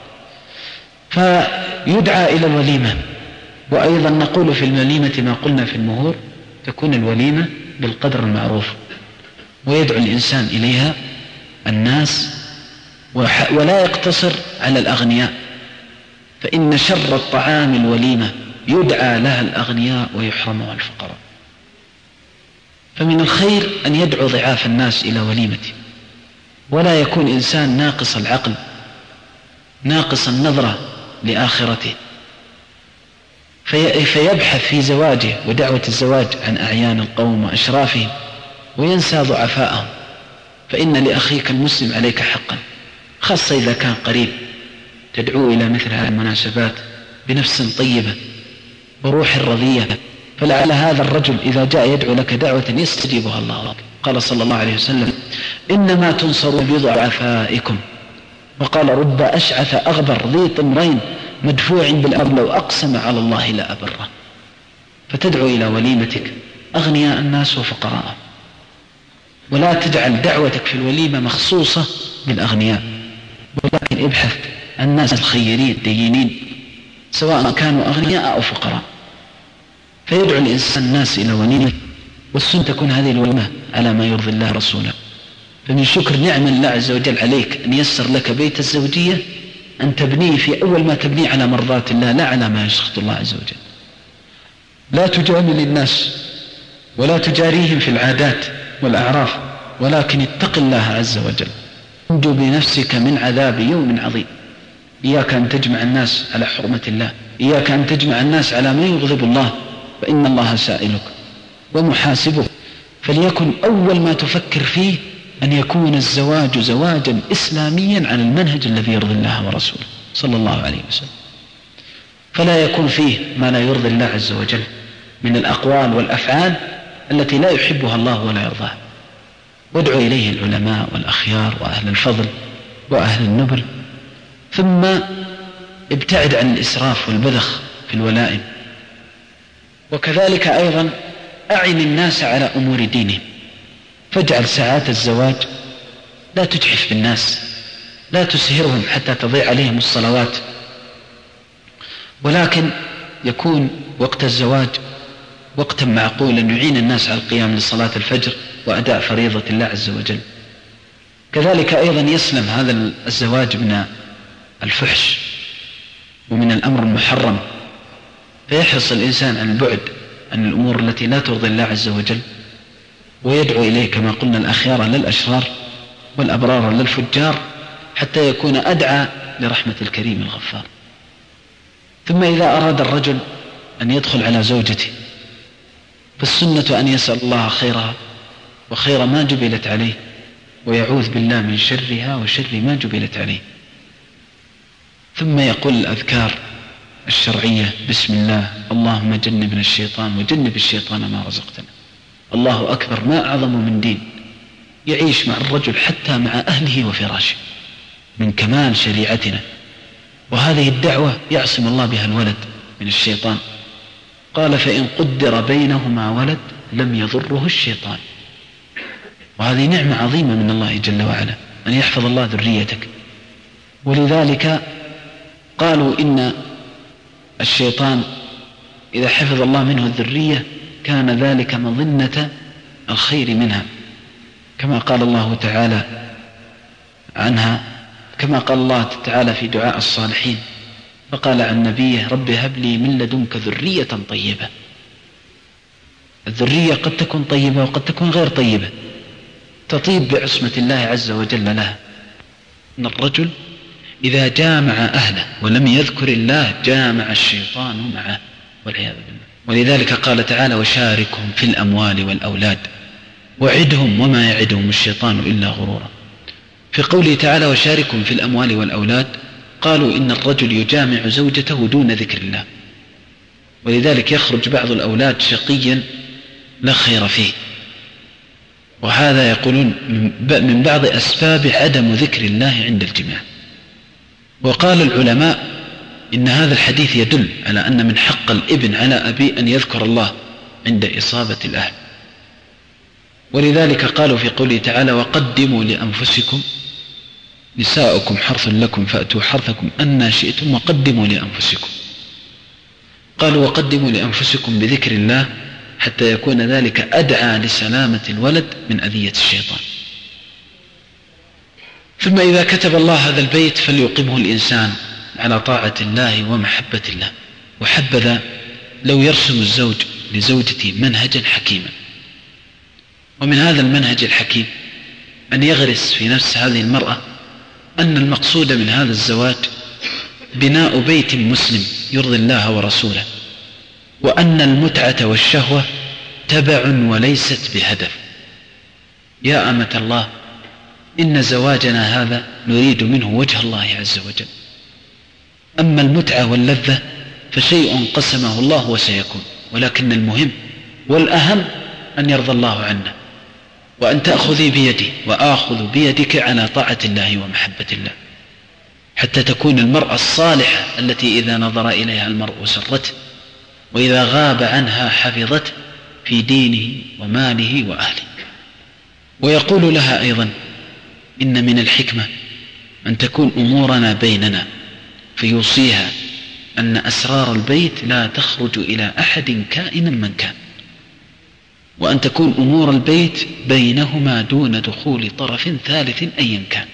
Speaker 2: فيدعى إلى الوليمة. وأيضا نقول في الوليمة ما قلنا في المهور: تكون الوليمة بالقدر المعروف، ويدعو الإنسان إليها الناس، ولا يقتصر على الأغنياء، فإن شر الطعام الوليمة يدعى لها الأغنياء ويحرمها الفقراء. فمن الخير أن يدعو ضعاف الناس إلى وليمته، ولا يكون إنسان ناقص العقل ناقص النظرة لآخرته، في فيبحث في زواجه ودعوة الزواج عن أعيان القوم وأشرافهم وينسى ضعفاءهم. فإن لأخيك المسلم عليك حقا، خاصة إذا كان قريب، تدعو إلى مثل هذه المناسبات بنفس طيبة وروح رضية، فلعل هذا الرجل إذا جاء يدعو لك دعوة يستجيبها الله. قال صلى الله عليه وسلم: إنما تنصرون بضعفائكم. وقال: رب أشعث أغبر ذي طمرين مدفوع بالأمر لو أقسم على الله لا أبره. فتدعو إلى وليمتك أغنياء الناس وفقراء، ولا تجعل دعوتك في الوليمة مخصوصة بالأغنياء، ولكن ابحث عن الناس الخيرين الدينين سواء كانوا أغنياء أو فقراء، فيدعو الإنسان الناس إلى وليمة. والسنة تكون هذه الوليمة على ما يرضي الله رسوله. فمن شكر نعم الله عز وجل عليك أن يسر لك بيت الزوجية أن تبنيه في أول ما تبنيه على مرضات الله، لا على ما يسخط الله عز وجل. لا تجامل الناس ولا تجاريهم في العادات والأعراف، ولكن اتق الله عز وجل، انجو بنفسك من عذاب يوم عظيم. إياك أن تجمع الناس على حرمة الله، إياك أن تجمع الناس على ما يغضب الله، فإن الله سائلك ومحاسبك. فليكن أول ما تفكر فيه أن يكون الزواج زواجا إسلاميا على المنهج الذي يرضي الله ورسوله صلى الله عليه وسلم، فلا يكون فيه ما لا يرضي الله عز وجل من الأقوال والأفعال التي لا يحبها الله ولا يرضاها. وادعو إليه العلماء والأخيار وأهل الفضل وأهل النبل. ثم ابتعد عن الإسراف والبذخ في الولائم. وكذلك أيضا أعن الناس على أمور دينهم، فاجعل ساعات الزواج لا تجحف بالناس، لا تسهرهم حتى تضيع عليهم الصلوات، ولكن يكون وقت الزواج وقتا معقولا يعين الناس على القيام لصلاة الفجر وأداء فريضة الله عز وجل. كذلك أيضا يسلم هذا الزواج من الفحش ومن الأمر المحرم، فيحرص الإنسان عن البعد عن الأمور التي لا ترضي الله عز وجل، ويدعو إليه كما قلنا الأخيار للأشرار والأبرار للفجار، حتى يكون أدعى لرحمة الكريم الغفار. ثم إذا أراد الرجل أن يدخل على زوجته فالسنة أن يسأل الله خيرها وخير ما جبلت عليه، ويعوذ بالله من شرها وشر ما جبلت عليه. ثم يقول الأذكار الشرعية: بسم الله، اللهم جنبنا الشيطان وجنب الشيطان ما رزقتنا. الله أكبر، ما أعظم من دين يعيش مع الرجل حتى مع أهله وفراشه من كمال شريعتنا. وهذه الدعوة يعصم الله بها الولد من الشيطان. قال: فإن قدر بينهما ولد لم يضره الشيطان. وهذه نعمة عظيمة من الله جل وعلا، أن يحفظ الله ذريتك. ولذلك قالوا إن الشيطان إذا حفظ الله منه الذرية كان ذلك مظنة الخير منها، كما قال الله تعالى عنها، كما قال الله تعالى في دعاء الصالحين فقال عن نبيه رب هب لي من لدنك ذرية طيبة. الذرية قد تكون طيبة وقد تكون غير طيبة، تطيب بعصمة الله عز وجل لها. إن الرجل إذا جامع أهله ولم يذكر الله جامع الشيطان معه والعياذ بالله. ولذلك قال تعالى وشاركهم في الأموال والأولاد وعدهم وما يعدهم الشيطان إلا غرورا. في قوله تعالى وشاركهم في الأموال والأولاد قالوا إن الرجل يجامع زوجته دون ذكر الله، ولذلك يخرج بعض الأولاد شقيا لا خير فيه، وهذا يقولون من بعض أسباب عدم ذكر الله عند الجماع. وقال العلماء إن هذا الحديث يدل على أن من حق الابن على أبيه أن يذكر الله عند إصابة الأهل. ولذلك قالوا في قوله تعالى وقدموا لأنفسكم نساؤكم حرث لكم فأتوا حرثكم أن شئتم وقدموا لأنفسكم. قالوا وقدموا لأنفسكم بذكر الله حتى يكون ذلك أدعى لسلامة الولد من أذية الشيطان. ثم إذا كتب الله هذا البيت فليقيمه الإنسان على طاعة الله ومحبة الله. وحبذا لو يرسم الزوج لزوجته منهجا حكيما، ومن هذا المنهج الحكيم أن يغرس في نفس هذه المرأة أن المقصود من هذا الزواج بناء بيت مسلم يرضي الله ورسوله، وأن المتعة والشهوة تبع وليست بهدف. يا أمة الله إن زواجنا هذا نريد منه وجه الله عز وجل، أما المتعة واللذة فشيء قسمه الله وسيكون، ولكن المهم والأهم أن يرضى الله عنا، وأن تأخذي بيدي وآخذ بيدك على طاعة الله ومحبة الله، حتى تكون المرأة الصالحة التي إذا نظر إليها المرء سرته، وإذا غاب عنها حفظته في دينه وماله وأهله. ويقول لها أيضا إن من الحكمة أن تكون أمورنا بيننا، فيوصيها أن أسرار البيت لا تخرج إلى أحد كائنا من كان، وأن تكون أمور البيت بينهما دون دخول طرف ثالث أيا كان.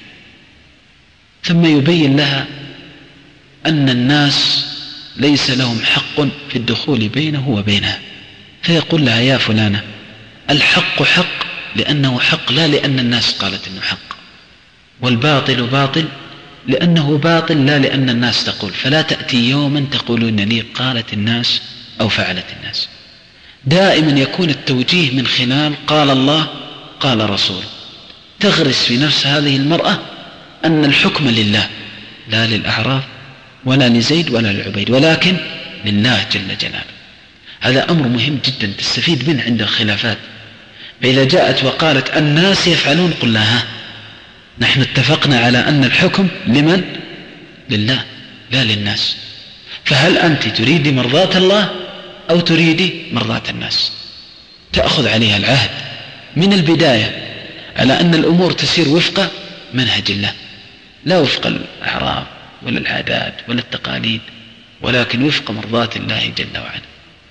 Speaker 2: ثم يبين لها أن الناس ليس لهم حق في الدخول بينه وبينها، فيقول لها يا فلانة الحق حق لأنه حق لا لأن الناس قالت أنه حق، والباطل باطل لأنه باطل لا لأن الناس تقول، فلا تأتي يوما تقولون لي قالت الناس أو فعلت الناس. دائما يكون التوجيه من خلال قال الله قال رسول. تغرس في نفس هذه المرأة أن الحكم لله لا للأعراف ولا لزيد ولا للعبيد، ولكن لله جل جلاله. هذا أمر مهم جدا تستفيد منه عند الخلافات. فإذا جاءت وقالت الناس يفعلون قل لها نحن اتفقنا على أن الحكم لمن؟ لله لا للناس. فهل أنت تريدي مرضاة الله أو تريدي مرضاة الناس؟ تأخذ عليها العهد من البداية على أن الأمور تسير وفق منهج الله، لا وفق الأعراف ولا العادات ولا التقاليد، ولكن وفق مرضاة الله جل وعلا.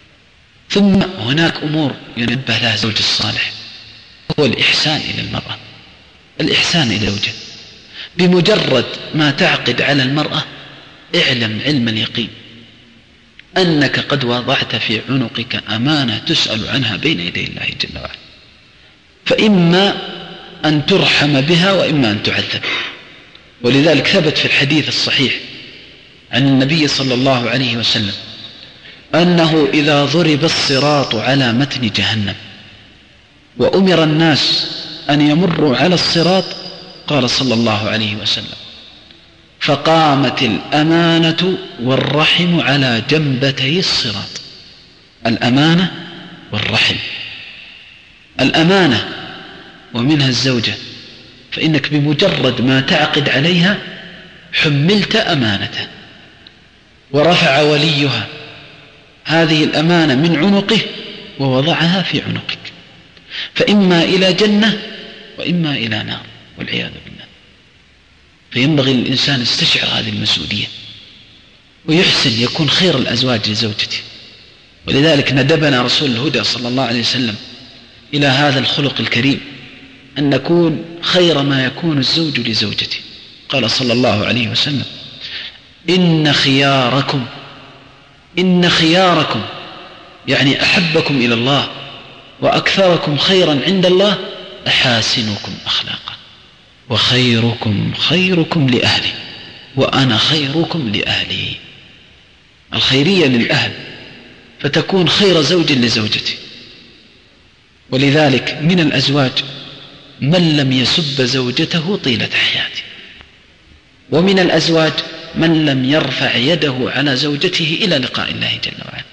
Speaker 2: ثم هناك أمور ينبه لها الزوج الصالح، هو الإحسان إلى المرأة، الإحسان إلى زوجها. بمجرد ما تعقد على المرأة اعلم علم اليقين أنك قد وضعت في عنقك أمانة تسأل عنها بين يدي الله جل وعلا، فإما أن ترحم بها وإما أن تعذب. ولذلك ثبت في الحديث الصحيح عن النبي صلى الله عليه وسلم أنه إذا ضرب الصراط على متن جهنم وأمر الناس أن يمروا على الصراط، قال صلى الله عليه وسلم فقامت الأمانة والرحم على جنبتي الصراط. الأمانة والرحم، الأمانة ومنها الزوجة، فإنك بمجرد ما تعقد عليها حملت أمانته، ورفع وليها هذه الأمانة من عنقه ووضعها في عنقك، فإما إلى جنة وإما إلى نار والعياذ بالله.
Speaker 3: فينبغي للإنسان يستشعر هذه المسؤولية ويحسن يكون خير الأزواج لزوجته. ولذلك ندبنا رسول الهدى صلى الله عليه وسلم إلى هذا الخلق الكريم، أن نكون خير ما يكون الزوج لزوجته. قال صلى الله عليه وسلم: إن خياركم إن خياركم يعني أحبكم إلى الله وأكثركم خيرا عند الله أحاسنكم أخلاقا، وخيركم خيركم لأهلي وأنا خيركم لأهلي. الخيرية للأهل، فتكون خير زوج لزوجته. ولذلك من الأزواج من لم يسب زوجته طيلة حياته، ومن الأزواج من لم يرفع يده على زوجته إلى لقاء الله جل وعلا.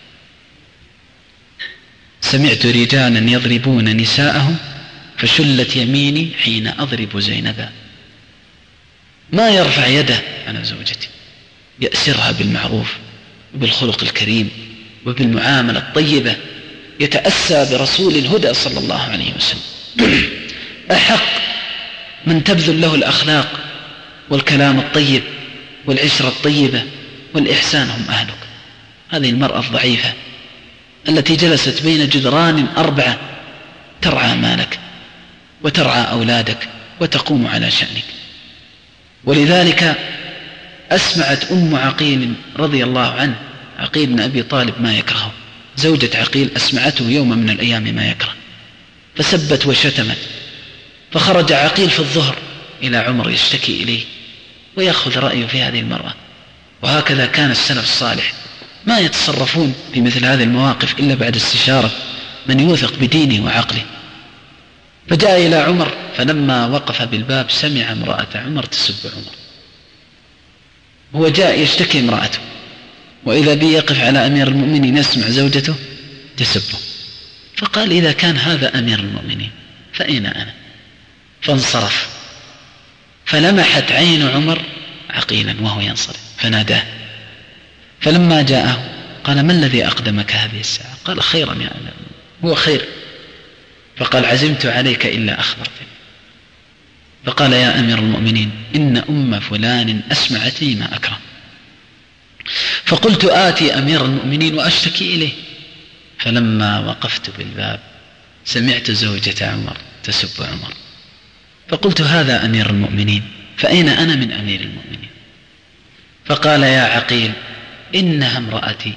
Speaker 3: سمعت رجالا يضربون نساءهم فشلت يميني حين أضرب زينبا. ما يرفع يده على زوجته، يأسرها بالمعروف وبالخلق الكريم وبالمعاملة الطيبة، يتأسى برسول الهدى صلى الله عليه وسلم. أحق من تبذل له الأخلاق والكلام الطيب والعشرة الطيبة والإحسان هم أهلك. هذه المرأة الضعيفة التي جلست بين جدران أربعة ترعى مالك وترعى أولادك وتقوم على شأنك. ولذلك أسمعت أم عقيل رضي الله عنه عقيل بن أبي طالب ما يكرهه، زوجة عقيل أسمعته يوم من الأيام ما يكره، فسبت وشتمت، فخرج عقيل في الظهر إلى عمر يشتكي إليه ويأخذ رأيه في هذه المرأة. وهكذا كان السلف الصالح ما يتصرفون في مثل هذه المواقف إلا بعد استشارة من يوثق بدينه وعقله. فجاء إلى عمر، فلما وقف بالباب سمع امرأة عمر تسب عمر. هو جاء يشتكي امرأته، وإذا بي يقف على أمير المؤمنين يسمع زوجته تسبه، فقال: إذا كان هذا أمير المؤمنين فأين أنا؟ فانصرف، فلمحت عين عمر عقيلا وهو ينصرف فناداه، فلما جاءه قال: ما الذي أقدمك هذه الساعة؟ قال: خيرا يا أمير، هو خير. فقال: عزمت عليك إلا أخبرتني. فقال: يا أمير المؤمنين إن أم فلان أسمعتني ما أكره، فقلت آتي أمير المؤمنين وأشتكي إليه، فلما وقفت بالباب سمعت زوجة عمر تسب عمر، فقلت: هذا أمير المؤمنين فأين أنا من أمير المؤمنين؟ فقال: يا عقيل إنها امرأتي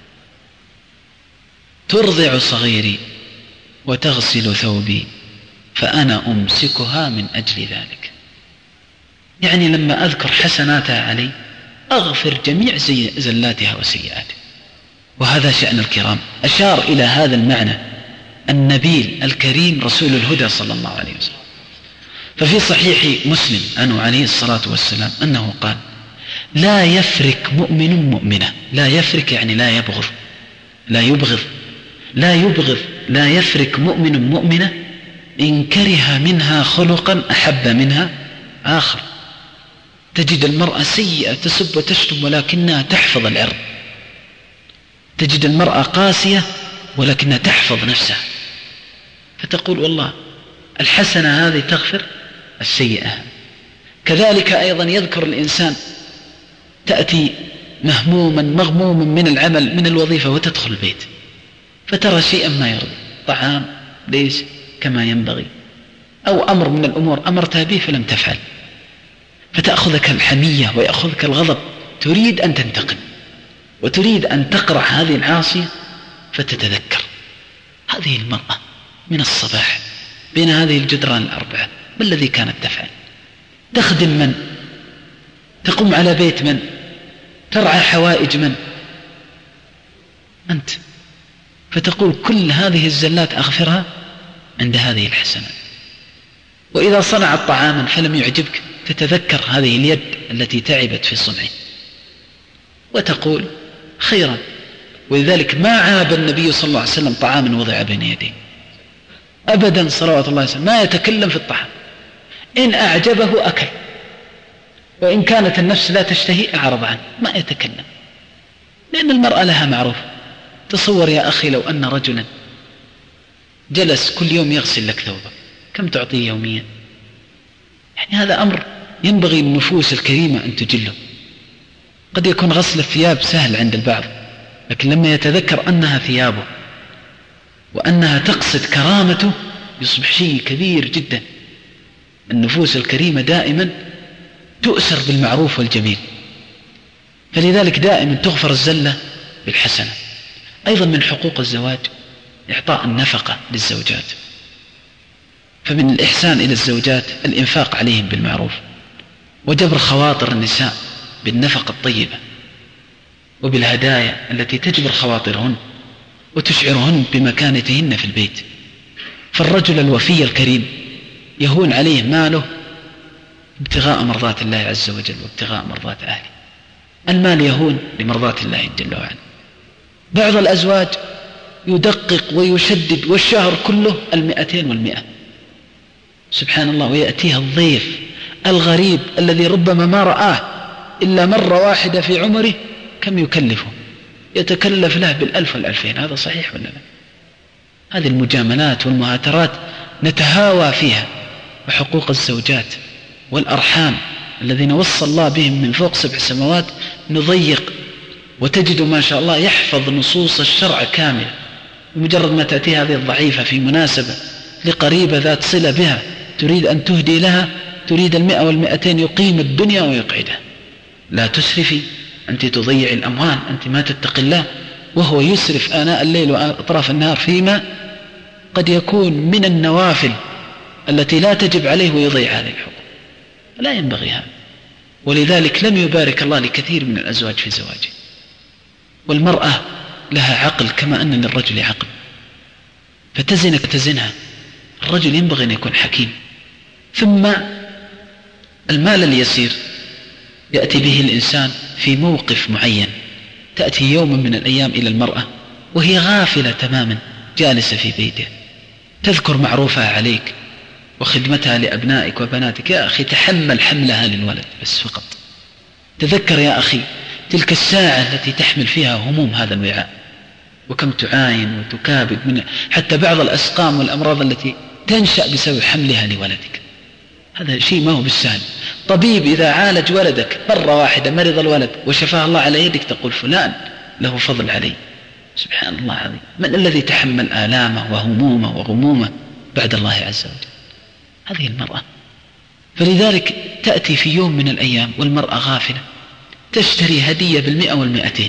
Speaker 3: ترضع صغيري وتغسل ثوبي، فأنا أمسكها من أجل ذلك. يعني لما أذكر حسناتها علي أغفر جميع زلاتها وسيئاتها. وهذا شأن الكرام. أشار إلى هذا المعنى النبيل الكريم رسول الهدى صلى الله عليه وسلم. ففي صحيح مسلم عنه عليه الصلاة والسلام أنه قال: لا يفرك مؤمن مؤمنة. لا يفرك يعني لا يبغض، لا يبغض لا يبغض لا يفرك مؤمن مؤمنة إن كره منها خلقا أحب منها آخر. تجد المرأة سيئة تسب وتشتم ولكنها تحفظ العرض، تجد المرأة قاسية ولكنها تحفظ نفسها، فتقول والله الحسنة هذه تغفر السيئة. كذلك أيضا يذكر الإنسان تأتي مهموما مغموما من العمل من الوظيفة وتدخل البيت فترى شيئا ما يرضي، طعام ليس كما ينبغي، أو أمر من الأمور أمرتها به فلم تفعل، فتأخذك الحمية ويأخذك الغضب، تريد أن تنتقم وتريد أن تقرع هذه العاصية، فتتذكر هذه المرأة من الصباح بين هذه الجدران الأربعة ما الذي كانت تفعل؟ تخدم من؟ تقوم على بيت من؟ ترعى حوائج من؟ أنت. فتقول كل هذه الزلات أغفرها عند هذه الحسنات. وإذا صنعت طعاما فلم يعجبك تتذكر هذه اليد التي تعبت في صنعه وتقول خيرا. ولذلك ما عاب النبي صلى الله عليه وسلم طعاما وضع بين يديه أبدا صلوات الله عليه وسلم، ما يتكلم في الطعام، إن أعجبه أكل، وإن كانت النفس لا تشتهي أعرض عنه، ما يتكلم، لأن المرأة لها معروف. تصور يا أخي لو أن رجلا جلس كل يوم يغسل لك ثوبك، كم تعطيه يوميا؟ يعني هذا أمر ينبغي النفوس الكريمة أن تجله. قد يكون غسل الثياب سهل عند البعض، لكن لما يتذكر أنها ثيابه وأنها تقصد كرامته يصبح شيء كبير جدا. النفوس الكريمة دائما تؤسر بالمعروف والجميل، فلذلك دائما تغفر الزلة بالحسنة. أيضا من حقوق الزواج إعطاء النفقة للزوجات، فمن الإحسان إلى الزوجات الإنفاق عليهم بالمعروف، وجبر خواطر النساء بالنفقة الطيبة وبالهدايا التي تجبر خواطرهن وتشعرهن بمكانتهن في البيت. فالرجل الوفي الكريم يهون عليه ماله ابتغاء مرضات الله عز وجل وابتغاء مرضات أهله. المال يهون لمرضات الله جل وعلا. بعض الأزواج يدقق ويشدد والشهر كله المئتين والمئة، سبحان الله، ويأتيها الضيف الغريب الذي ربما ما رآه إلا مرة واحدة في عمره، كم يكلفه؟ يتكلف له بالألف والألفين. هذا صحيح ولا لا؟ هذه المجاملات والمهاترات نتهاوى فيها. وحقوق الزوجات والأرحام الذين وصى الله بهم من فوق سبع سماوات نضيق، وتجد ما شاء الله يحفظ نصوص الشرع كاملة، بمجرد ما تأتي هذه الضعيفة في مناسبة لقريبة ذات صلة بها تريد أن تهدي لها، تريد المئة والمئتين، يقيم الدنيا ويقعدها. لا تسرفي، أنت تضيع الأموال، أنت ما تتقي الله. وهو يسرف آناء الليل وأطراف النهار فيما قد يكون من النوافل التي لا تجب عليه، ويضيع هذه الحقوق. لا ينبغي هذا، ولذلك لم يبارك الله لكثير من الأزواج في زواجه. والمرأة لها عقل كما أن للرجل عقل، فتزنك تزنها. الرجل ينبغي أن يكون حكيم. ثم المال اليسير يأتي به الإنسان في موقف معين. تأتي يوم من الأيام إلى المرأة وهي غافلة تماما، جالسة في بيتها، تذكر معروفها عليك وخدمتها لأبنائك وبناتك. يا أخي تحمل حملها للولد بس فقط. تذكر يا أخي تلك الساعة التي تحمل فيها هموم هذا الوعاء، وكم تعاين وتكابد من حتى بعض الأسقام والأمراض التي تنشأ بسبب حملها لولدك. هذا شيء ما هو بالسهل. طبيب إذا عالج ولدك مرة واحدة مرض الولد وشفاه الله على يدك تقول فلان له فضل علي. سبحان الله العظيم، من الذي تحمل آلامه وهمومه وغمومه بعد الله عز وجل؟ هذه المرأة. فلذلك تأتي في يوم من الأيام والمرأة غافلة، تشتري هدية بالمئة والمئتين،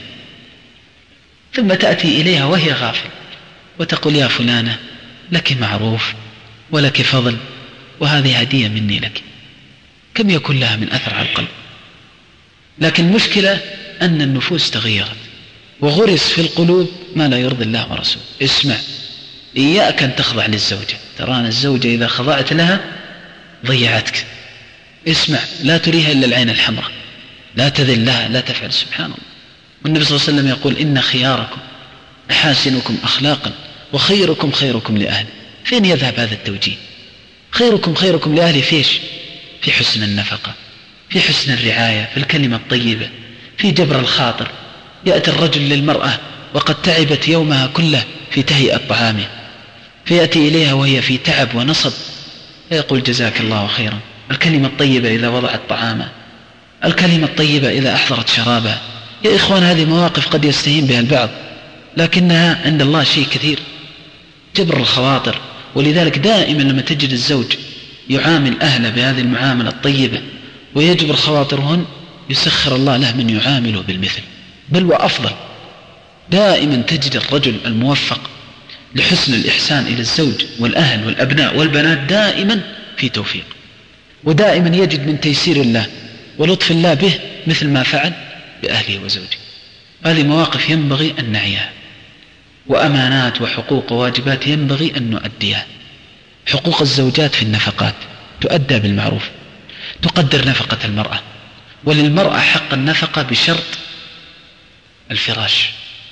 Speaker 3: ثم تأتي إليها وهي غافلة وتقول يا فلانة لك معروف ولك فضل وهذه هدية مني لك. كم يكون لها من أثر على القلب. لكن المشكلة أن النفوس تغيرت وغرس في القلوب ما لا يرضي الله ورسوله. اسمع، إياك أن تخضع للزوجة. ترانا الزوجة إذا خضعت لها ضيعتك. اسمع، لا تريها إلا العين الحمراء، لا تذل لها، لا تفعل. سبحان الله. والنبي صلى الله عليه وسلم يقول إن خياركم أحاسنكم أخلاقا وخيركم خيركم لأهله. فين يذهب هذا التوجيه؟ خيركم خيركم لأهله فيش؟ في حسن النفقة، في حسن الرعاية، في الكلمة الطيبة، في جبر الخاطر. يأتي الرجل للمرأة وقد تعبت يومها كله في تهيئة طعامه، فيأتي إليها وهي في تعب ونصب فيقول جزاك الله خيرا. الكلمة الطيبة إذا وضعت طعامه، الكلمة الطيبة إذا أحضرت شرابها. يا إخوان هذه مواقف قد يستهين بها البعض، لكنها عند الله شيء كثير. جبر الخواطر. ولذلك دائما لما تجد الزوج يعامل أهله بهذه المعاملة الطيبة ويجبر خواطرهن، يسخر الله له من يعامله بالمثل، بل وأفضل. دائما تجد الرجل الموفق لحسن الإحسان إلى الزوج والأهل والأبناء والبنات دائما في توفيق، ودائما يجد من تيسير الله ولطف الله به مثل ما فعل بأهله وزوجه. هذه مواقف ينبغي أن نعيها، وأمانات وحقوق وواجبات ينبغي أن نؤديها. حقوق الزوجات في النفقات تؤدى بالمعروف، تقدر نفقة المرأة. وللمرأة حق النفقة بشرط الفراش،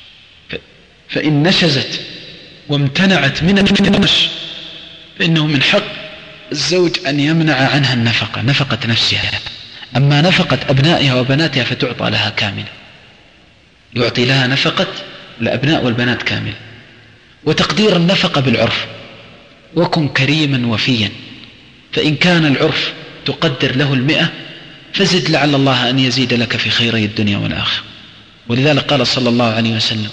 Speaker 3: فإن نشزت وامتنعت من الفراش فإنه من حق الزوج أن يمنع عنها النفقة، نفقة نفسها. أما نفقة أبنائها وبناتها فتعطى لها كاملة، يعطي لها نفقة الأبناء والبنات كاملة. وتقدير النفقة بالعرف، وكن كريما وفيا، فإن كان العرف تقدر له المئة فزد لعل الله أن يزيد لك في خيري الدنيا والآخرة. ولذلك قال صلى الله عليه وسلم: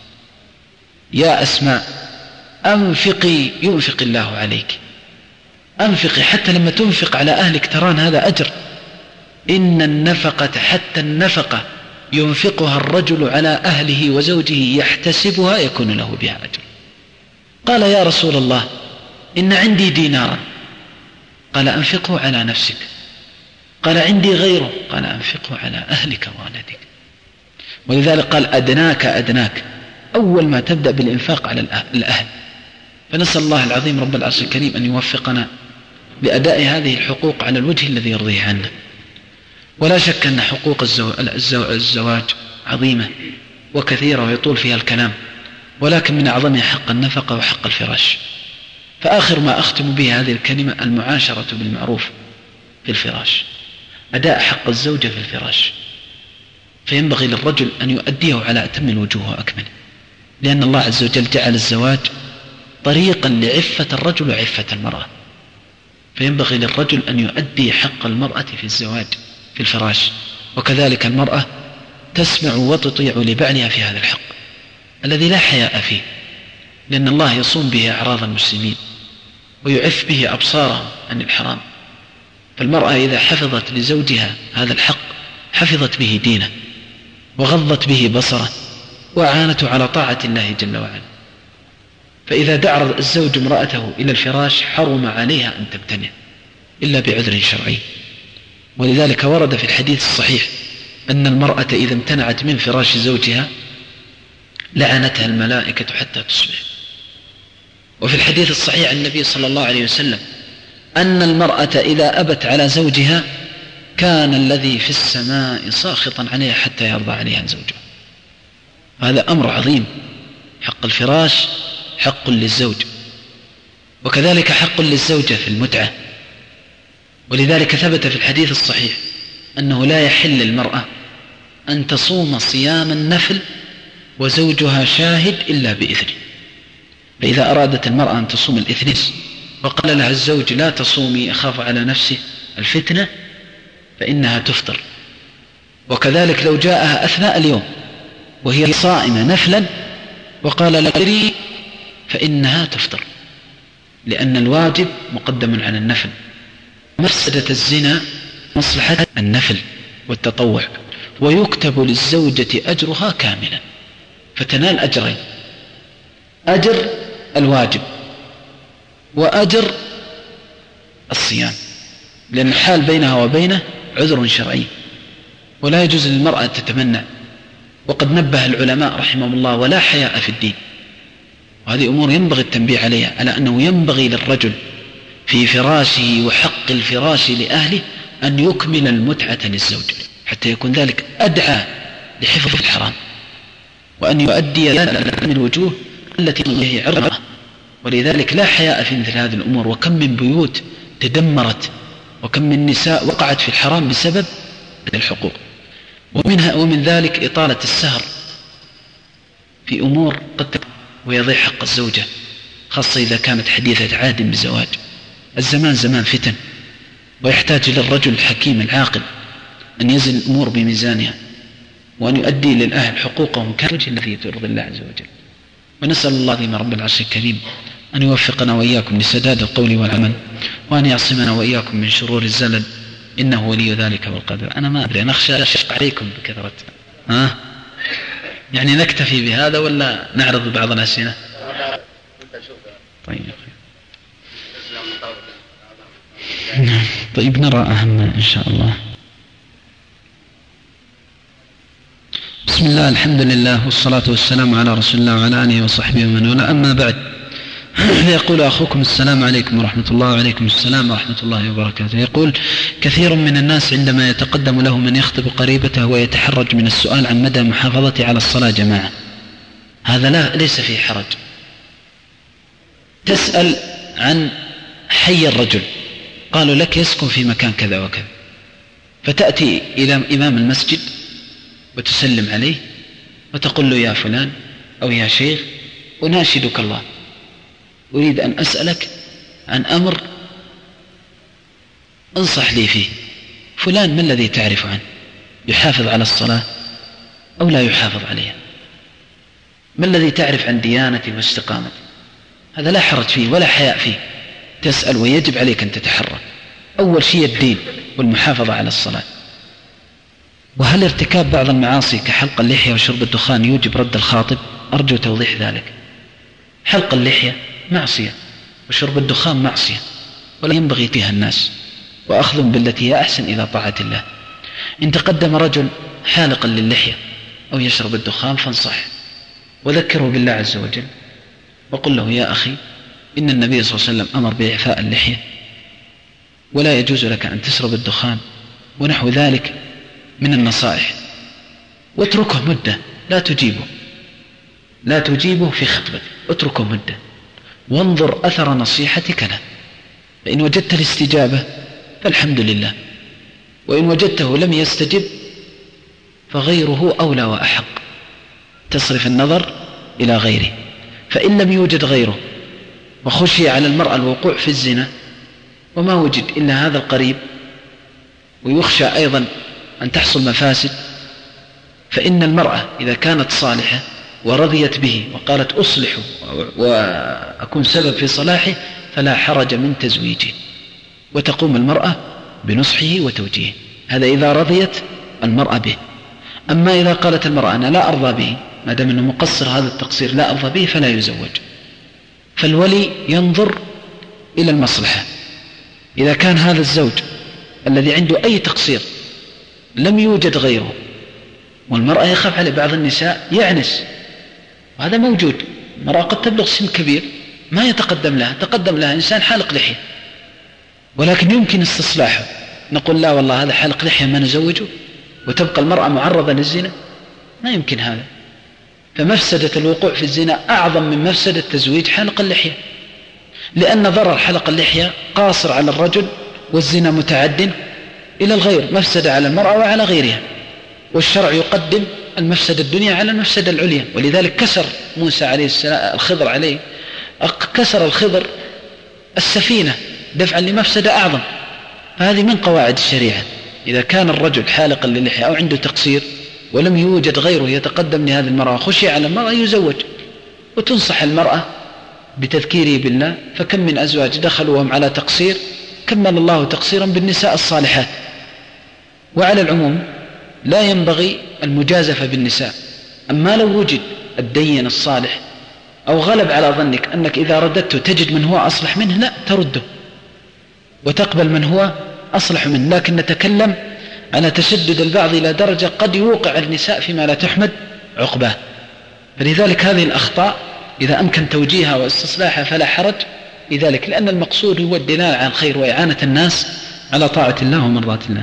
Speaker 3: يا أسماء أنفقي ينفق الله عليك، أنفقي حتى لما تنفق على أهلك تران هذا أجر. إن النفقة حتى النفقة ينفقها الرجل على أهله وزوجه يحتسبها يكون له بها أجر. قال: يا رسول الله إن عندي دينارا. قال: أنفقه على نفسك. قال: عندي غيره. قال: أنفقه على أهلك وولدك. ولذلك قال: أدناك أدناك، أول ما تبدأ بالإنفاق على الأهل. فنسأل الله العظيم رب العرش الكريم أن يوفقنا بأداء هذه الحقوق على الوجه الذي يرضيه عنا. ولا شك أن حقوق الزواج عظيمة وكثيرة ويطول فيها الكلام، ولكن من أعظمها حق النفقة وحق الفراش. فآخر ما أختم به هذه الكلمة: المعاشرة بالمعروف في الفراش، أداء حق الزوجة في الفراش. فينبغي للرجل أن يؤديه على أتم الوجوه وأكمله، لأن الله عز وجل جعل الزواج طريقا لعفة الرجل وعفة المرأة. فينبغي للرجل أن يؤدي حق المرأة في الزواج في الفراش، وكذلك المرأة تسمع وتطيع لبعلها في هذا الحق الذي لا حياء فيه، لأن الله يصون به أعراض المسلمين ويعف به أبصارهم عن الحرام. فالمرأة إذا حفظت لزوجها هذا الحق حفظت به دينه وغضت به بصره وأعانته على طاعة الله جل وعلا. فإذا دعا الزوج امرأته إلى الفراش حرم عليها أن تمتنع إلا بعذر شرعي. ولذلك ورد في الحديث الصحيح أن المرأة إذا امتنعت من فراش زوجها لعنتها الملائكة حتى تصبح. وفي الحديث الصحيح عن النبي صلى الله عليه وسلم أن المرأة إذا أبت على زوجها كان الذي في السماء ساخطا عليها حتى يرضى عليها زوجها. هذا أمر عظيم. حق الفراش حق للزوج، وكذلك حق للزوجة في المتعة. ولذلك ثبت في الحديث الصحيح أنه لا يحل للمرأة أن تصوم صيام النفل وزوجها شاهد إلا بإذنه. فإذا أرادت المرأة أن تصوم الاثنين وقال لها الزوج لا تصومي أخاف على نفسه الفتنة فإنها تفطر. وكذلك لو جاءها أثناء اليوم وهي صائمة نفلا وقال لا أدري فإنها تفطر، لأن الواجب مقدم على النفل. مفسدة الزنا مصلحة النفل والتطوع، ويكتب للزوجة أجرها كاملا فتنال أجرين: أجر الواجب وأجر الصيام، لأن حال بينها وبينه عذر شرعي ولا يجوز للمرأة تتمنع. وقد نبه العلماء رحمهم الله: ولا حياء في الدين. وهذه أمور ينبغي التنبيه عليها، على أنه ينبغي للرجل في فراشه وحق الفراش لأهله أن يكمل المتعة للزوج حتى يكون ذلك أدعى لحفظ الحرام، وأن يؤدي من الوجوه التي هي عرضة. ولذلك لا حياء في مثل هذه الأمور. وكم من بيوت تدمرت، وكم من نساء وقعت في الحرام بسبب الحقوق. ومنها ومن ذلك إطالة السهر في أمور قد تكون ويضيع حق الزوجة، خاصة إذا كانت حديثة عهد بالزواج. الزمان زمان فتن، ويحتاج للرجل الحكيم العاقل أن يزن الأمور بميزانها، وأن يؤدي للأهل حقوقهم كالوجه الذي ترضي الله عز وجل. ونسأل الله ذي رب العرش الكريم أن يوفقنا وإياكم لسداد القول والعمل، وأن يعصمنا وإياكم من شرور الزلل، إنه ولي ذلك والقدر. أنا ما أدري، نخشى أشق عليكم بكثرة. ها؟ يعني نكتفي بهذا ولا نعرض بعض الأسئلة؟ طيب طيب نرى أهم إن شاء الله. بسم الله، الحمد لله، والصلاة والسلام على رسول الله وعلى آله وصحبه ومن والاه، أما بعد. يقول أخوكم: السلام عليكم ورحمة الله. وعليكم السلام ورحمة الله وبركاته. يقول: كثير من الناس عندما يتقدم له من يخطب قريبته ويتحرج من السؤال عن مدى محافظته على الصلاة جماعة، هذا لا ليس فيه حرج. تسأل عن حي الرجل، قالوا لك يسكن في مكان كذا وكذا، فتأتي إلى إمام المسجد وتسلم عليه وتقول له: يا فلان أو يا شيخ، أناشدك الله، أريد أن أسألك عن أمر انصح لي فيه. فلان ما الذي تعرف عنه؟ يحافظ على الصلاة أو لا يحافظ عليها؟ ما الذي تعرف عن ديانته واستقامته؟ هذا لا حرج فيه ولا حياء فيه، تسأل ويجب عليك أن تتحرى. أول شيء الدين والمحافظة على الصلاة. وهل ارتكاب بعض المعاصي كحلق اللحية وشرب الدخان يوجب رد الخاطب؟ أرجو توضيح ذلك. حلق اللحية معصية، وشرب الدخان معصية، ولا ينبغي فيها الناس، وأخذ بالتي هي أحسن إلى طاعة الله. إن تقدم رجل حالقا للحية أو يشرب الدخان فانصح وذكره بالله عز وجل، وقل له يا أخي إن النبي صلى الله عليه وسلم أمر بإعفاء اللحية، ولا يجوز لك أن تشرب الدخان، ونحو ذلك من النصائح. واتركه مدة، لا تجيبه لا تجيبه في خطبة، اتركه مدة وانظر أثر نصيحتك له، فإن وجدت الاستجابة فالحمد لله، وإن وجدته لم يستجب فغيره أولى وأحق، تصرف النظر إلى غيره. فإن لم يوجد غيره وخشي على المرأة الوقوع في الزنا وما وجد إلا هذا القريب، ويخشى أيضا أن تحصل مفاسد، فإن المرأة إذا كانت صالحة ورضيت به وقالت أصلح وأكون سبب في صلاحه فلا حرج من تزويجه، وتقوم المرأة بنصحه وتوجيهه. هذا إذا رضيت المرأة به. أما إذا قالت المرأة أنا لا أرضى به، ما دام أنه مقصر هذا التقصير لا أرضى به، فلا يزوج. فالولي ينظر إلى المصلحة. إذا كان هذا الزوج الذي عنده أي تقصير لم يوجد غيره، والمرأة يخاف على بعض النساء يعنس، وهذا موجود، المرأة قد تبلغ سن كبير ما يتقدم لها، تقدم لها إنسان حالق لحية ولكن يمكن استصلاحه، نقول لا والله هذا حالق لحية ما نزوجه، وتبقى المرأة معرضة للزنا؟ ما يمكن هذا. فمفسدة الوقوع في الزنا أعظم من مفسدة تزويج حالق اللحية، لأن ضرر حلق اللحية قاصر على الرجل، والزنا متعد إلى الغير، مفسدة على المرأة وعلى غيرها، والشرع يقدم المفسدة الدنيا على المفسدة العليا. ولذلك كسر موسى عليه السلام الخضر عليه كسر الخضر السفينة دفعا لمفسدة أعظم. فهذه من قواعد الشريعة. إذا كان الرجل حالقا للحية أو عنده تقصير ولم يوجد غيره يتقدم لهذه المرأة، خشي على المرأة يزوج، وتنصح المرأة بتذكيره بالله. فكم من أزواج دخلوا وهم على تقصير كمل الله تقصيرا بالنساء الصالحات. وعلى العموم لا ينبغي المجازفة بالنساء. أما لو وجد الدين الصالح أو غلب على ظنك أنك إذا رددته تجد من هو أصلح منه، لا ترده وتقبل من هو أصلح منه. لكن نتكلم على تشدد البعض إلى درجة قد يوقع النساء فيما لا تحمد عقباه. فلذلك هذه الأخطاء إذا أمكن توجيهها واستصلاحها فلا حرج لذلك، لأن المقصود هو الدلالة على الخير وإعانة الناس على طاعة الله ومرضاة الله.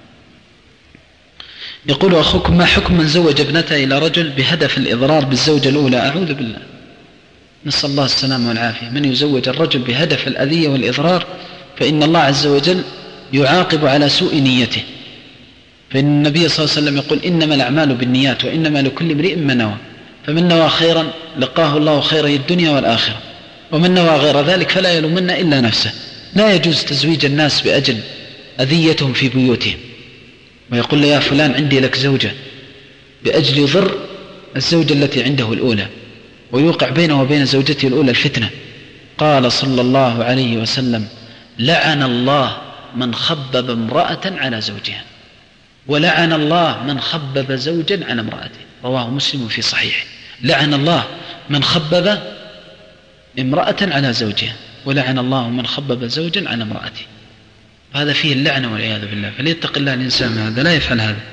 Speaker 3: يقول أخوكم ما حكم من زوج ابنته إلى رجل بهدف الإضرار بالزوجة الأولى؟ أعوذ بالله، نسأل الله السلامة والعافية. من يزوج الرجل بهدف الأذية والإضرار فإن الله عز وجل يعاقب على سوء نيته، فإن النبي صلى الله عليه وسلم يقول إنما الأعمال بالنيات وإنما لكل امرئ ما نوى، فمن نوى خيرا لقاه الله خيري الدنيا والآخرة، ومن نوى غير ذلك فلا يلومن إلا نفسه. لا يجوز تزويج الناس بأجل أذيتهم في بيوتهم، ويقول له يا فلان عندي لك زوجة بأجل يضر الزوجة التي عنده الأولى ويوقع بينه وبين زوجته الأولى الفتنة. قال صلى الله عليه وسلم لعن الله من خبب امرأة على زوجها، ولعن الله من خبب زوجا على امرأته، رواه مسلم في صحيح. لعن الله من خبب امرأة على زوجها، ولعن الله من خبب زوجا على امرأته. هذا فيه اللعنة والعياذ بالله، فليتق الله الإنسان هذا، لا يفعل هذا.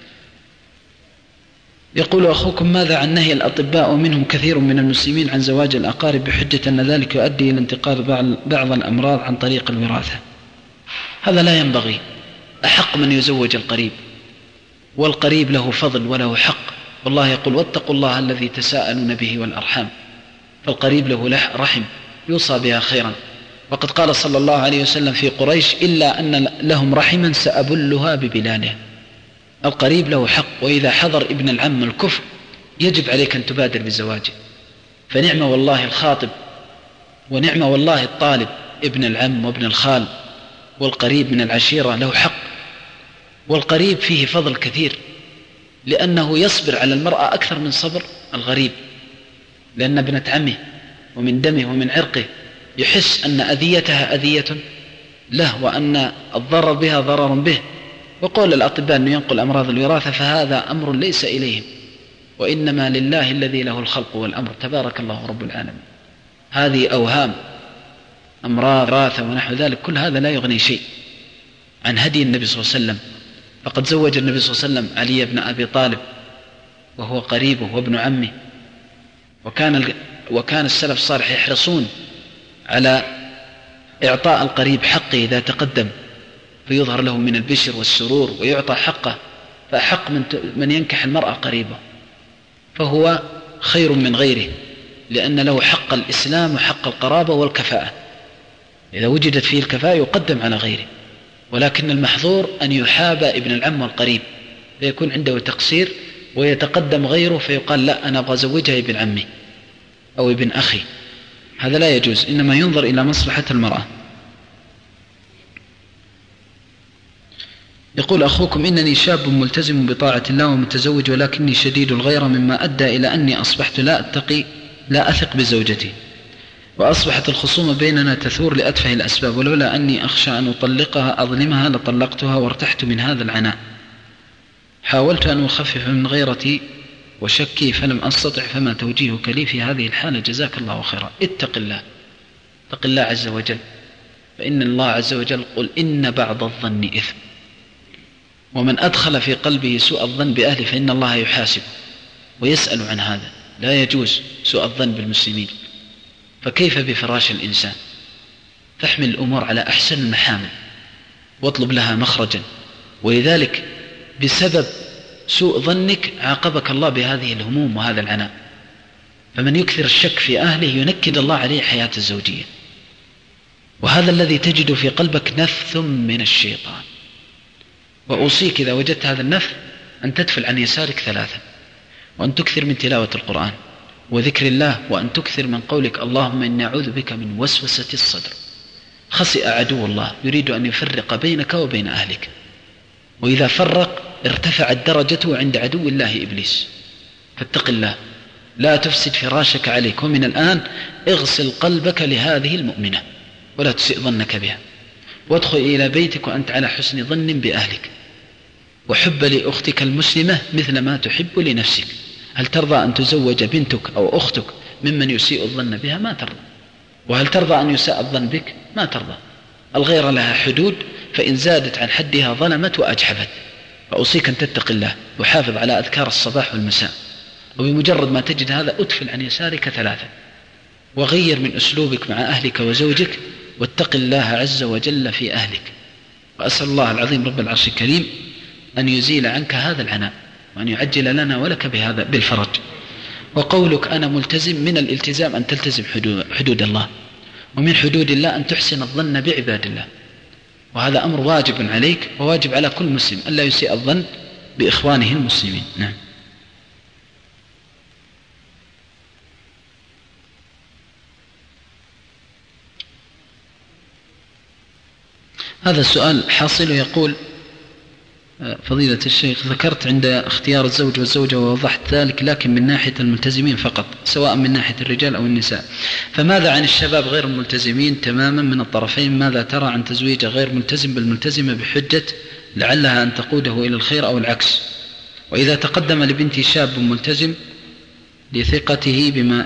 Speaker 3: يقول أخوكم ماذا عن نهي الأطباء ومنهم كثير من المسلمين عن زواج الأقارب بحجة أن ذلك يؤدي إلى انتقال بعض الأمراض عن طريق الوراثة؟ هذا لا ينبغي. أحق من يزوج القريب، والقريب له فضل وله حق، والله يقول واتقوا الله الذي تساءلون به والأرحام، فالقريب له رحم يوصى بها خيرا. وقد قال صلى الله عليه وسلم في قريش إلا أن لهم رحما سأبلها ببلالها. القريب له حق، وإذا حضر ابن العم الكفر يجب عليك أن تبادر بزواجه. فنعم والله الخاطب ونعم والله الطالب، ابن العم وابن الخال والقريب من العشيرة له حق، والقريب فيه فضل كثير، لأنه يصبر على المرأة أكثر من صبر الغريب، لأن ابنة عمه ومن دمه ومن عرقه يحس أن أذيتها أذية له، وأن الضرر بها ضرر به. وقول الأطباء أنه ينقل أمراض الوراثة فهذا أمر ليس إليهم، وإنما لله الذي له الخلق والأمر، تبارك الله رب العالمين. هذه أوهام أمراض وراثة ونحو ذلك، كل هذا لا يغني شيء عن هدي النبي صلى الله عليه وسلم. فقد زوج النبي صلى الله عليه وسلم علي بن أبي طالب وهو قريبه وابن عمه، وكان وكان السلف الصالح يحرصون على إعطاء القريب حقه إذا تقدم، فيظهر له من البشر والسرور ويعطى حقه. فأحق من من ينكح المرأة قريبه، فهو خير من غيره، لأن له حق الإسلام وحق القرابة والكفاءة. إذا وجدت فيه الكفاءة يقدم على غيره، ولكن المحظور أن يحاب ابن العم والقريب فيكون عنده تقصير ويتقدم غيره فيقال لا أنا أبغى أزوجها ابن عمي أو ابن أخي، هذا لا يجوز، إنما ينظر إلى مصلحة المرأة. يقول أخوكم إنني شاب ملتزم بطاعة الله ومتزوج، ولكني شديد الغيرة مما أدى إلى أني أصبحت لا أتقي لا أثق بزوجتي، وأصبحت الخصومة بيننا تثور لأتفه الأسباب، ولولا أني أخشى أن أطلقها أظلمها لطلقتها وارتحت من هذا العناء. حاولت أن أخفف من غيرتي وشكي فلم أستطع، فما توجيهك لي في هذه الحالة؟ جزاك الله خيرا. اتق الله، اتق الله عز وجل، فإن الله عز وجل قل إن بعض الظن إثم، ومن أدخل في قلبه سوء الظن بأهله فإن الله يحاسب ويسأل عن هذا. لا يجوز سوء الظن بالمسلمين، فكيف بفراش الإنسان؟ فاحمل الأمور على أحسن المحامل واطلب لها مخرجا، ولذلك بسبب سوء ظنك عاقبك الله بهذه الهموم وهذا العناء. فمن يكثر الشك في أهله ينكد الله عليه حياة الزوجية، وهذا الذي تجد في قلبك نفث من الشيطان. وأوصيك إذا وجدت هذا النفث أن تدفل عن يسارك ثلاثا، وأن تكثر من تلاوة القرآن وذكر الله، وأن تكثر من قولك اللهم إني أعوذ بك من وسوسة الصدر. خسئ عدو الله يريد أن يفرق بينك وبين أهلك، وإذا فرق ارتفعت درجته عند عدو الله إبليس. فاتق الله، لا تفسد فراشك عليك، ومن الآن اغسل قلبك لهذه المؤمنة ولا تسئ ظنك بها، وادخل إلى بيتك وأنت على حسن ظن بأهلك، وحب لأختك المسلمة مثل ما تحب لنفسك. هل ترضى أن تزوج بنتك أو أختك ممن يسيء الظن بها؟ ما ترضى. وهل ترضى أن يساء الظن بك؟ ما ترضى. الغيرة لها حدود، فإن زادت عن حدها ظلمت وأجحفت. فأوصيك أن تتق الله وحافظ على أذكار الصباح والمساء، وبمجرد ما تجد هذا أدفل عن يسارك ثلاثة، وغير من أسلوبك مع أهلك وزوجك، واتق الله عز وجل في أهلك. وأسأل الله العظيم رب العرش الكريم أن يزيل عنك هذا العناء، وأن يعجل لنا ولك بهذا بالفرج. وقولك أنا ملتزم، من الالتزام أن تلتزم حدود الله، ومن حدود الله أن تحسن الظن بعباد الله، وهذا أمر واجب عليك وواجب على كل مسلم ألا يسيء الظن بإخوانه المسلمين. نعم. هذا السؤال حاصل يقول فضيلة الشيخ ذكرت عند اختيار الزوج والزوجة ووضحت ذلك، لكن من ناحية الملتزمين فقط، سواء من ناحية الرجال أو النساء، فماذا عن الشباب غير الملتزمين تماما من الطرفين؟ ماذا ترى عن تزويج غير ملتزم بالملتزمة بحجة لعلها أن تقوده إلى الخير أو العكس؟ وإذا تقدم لبنتي شاب ملتزم لثقته بما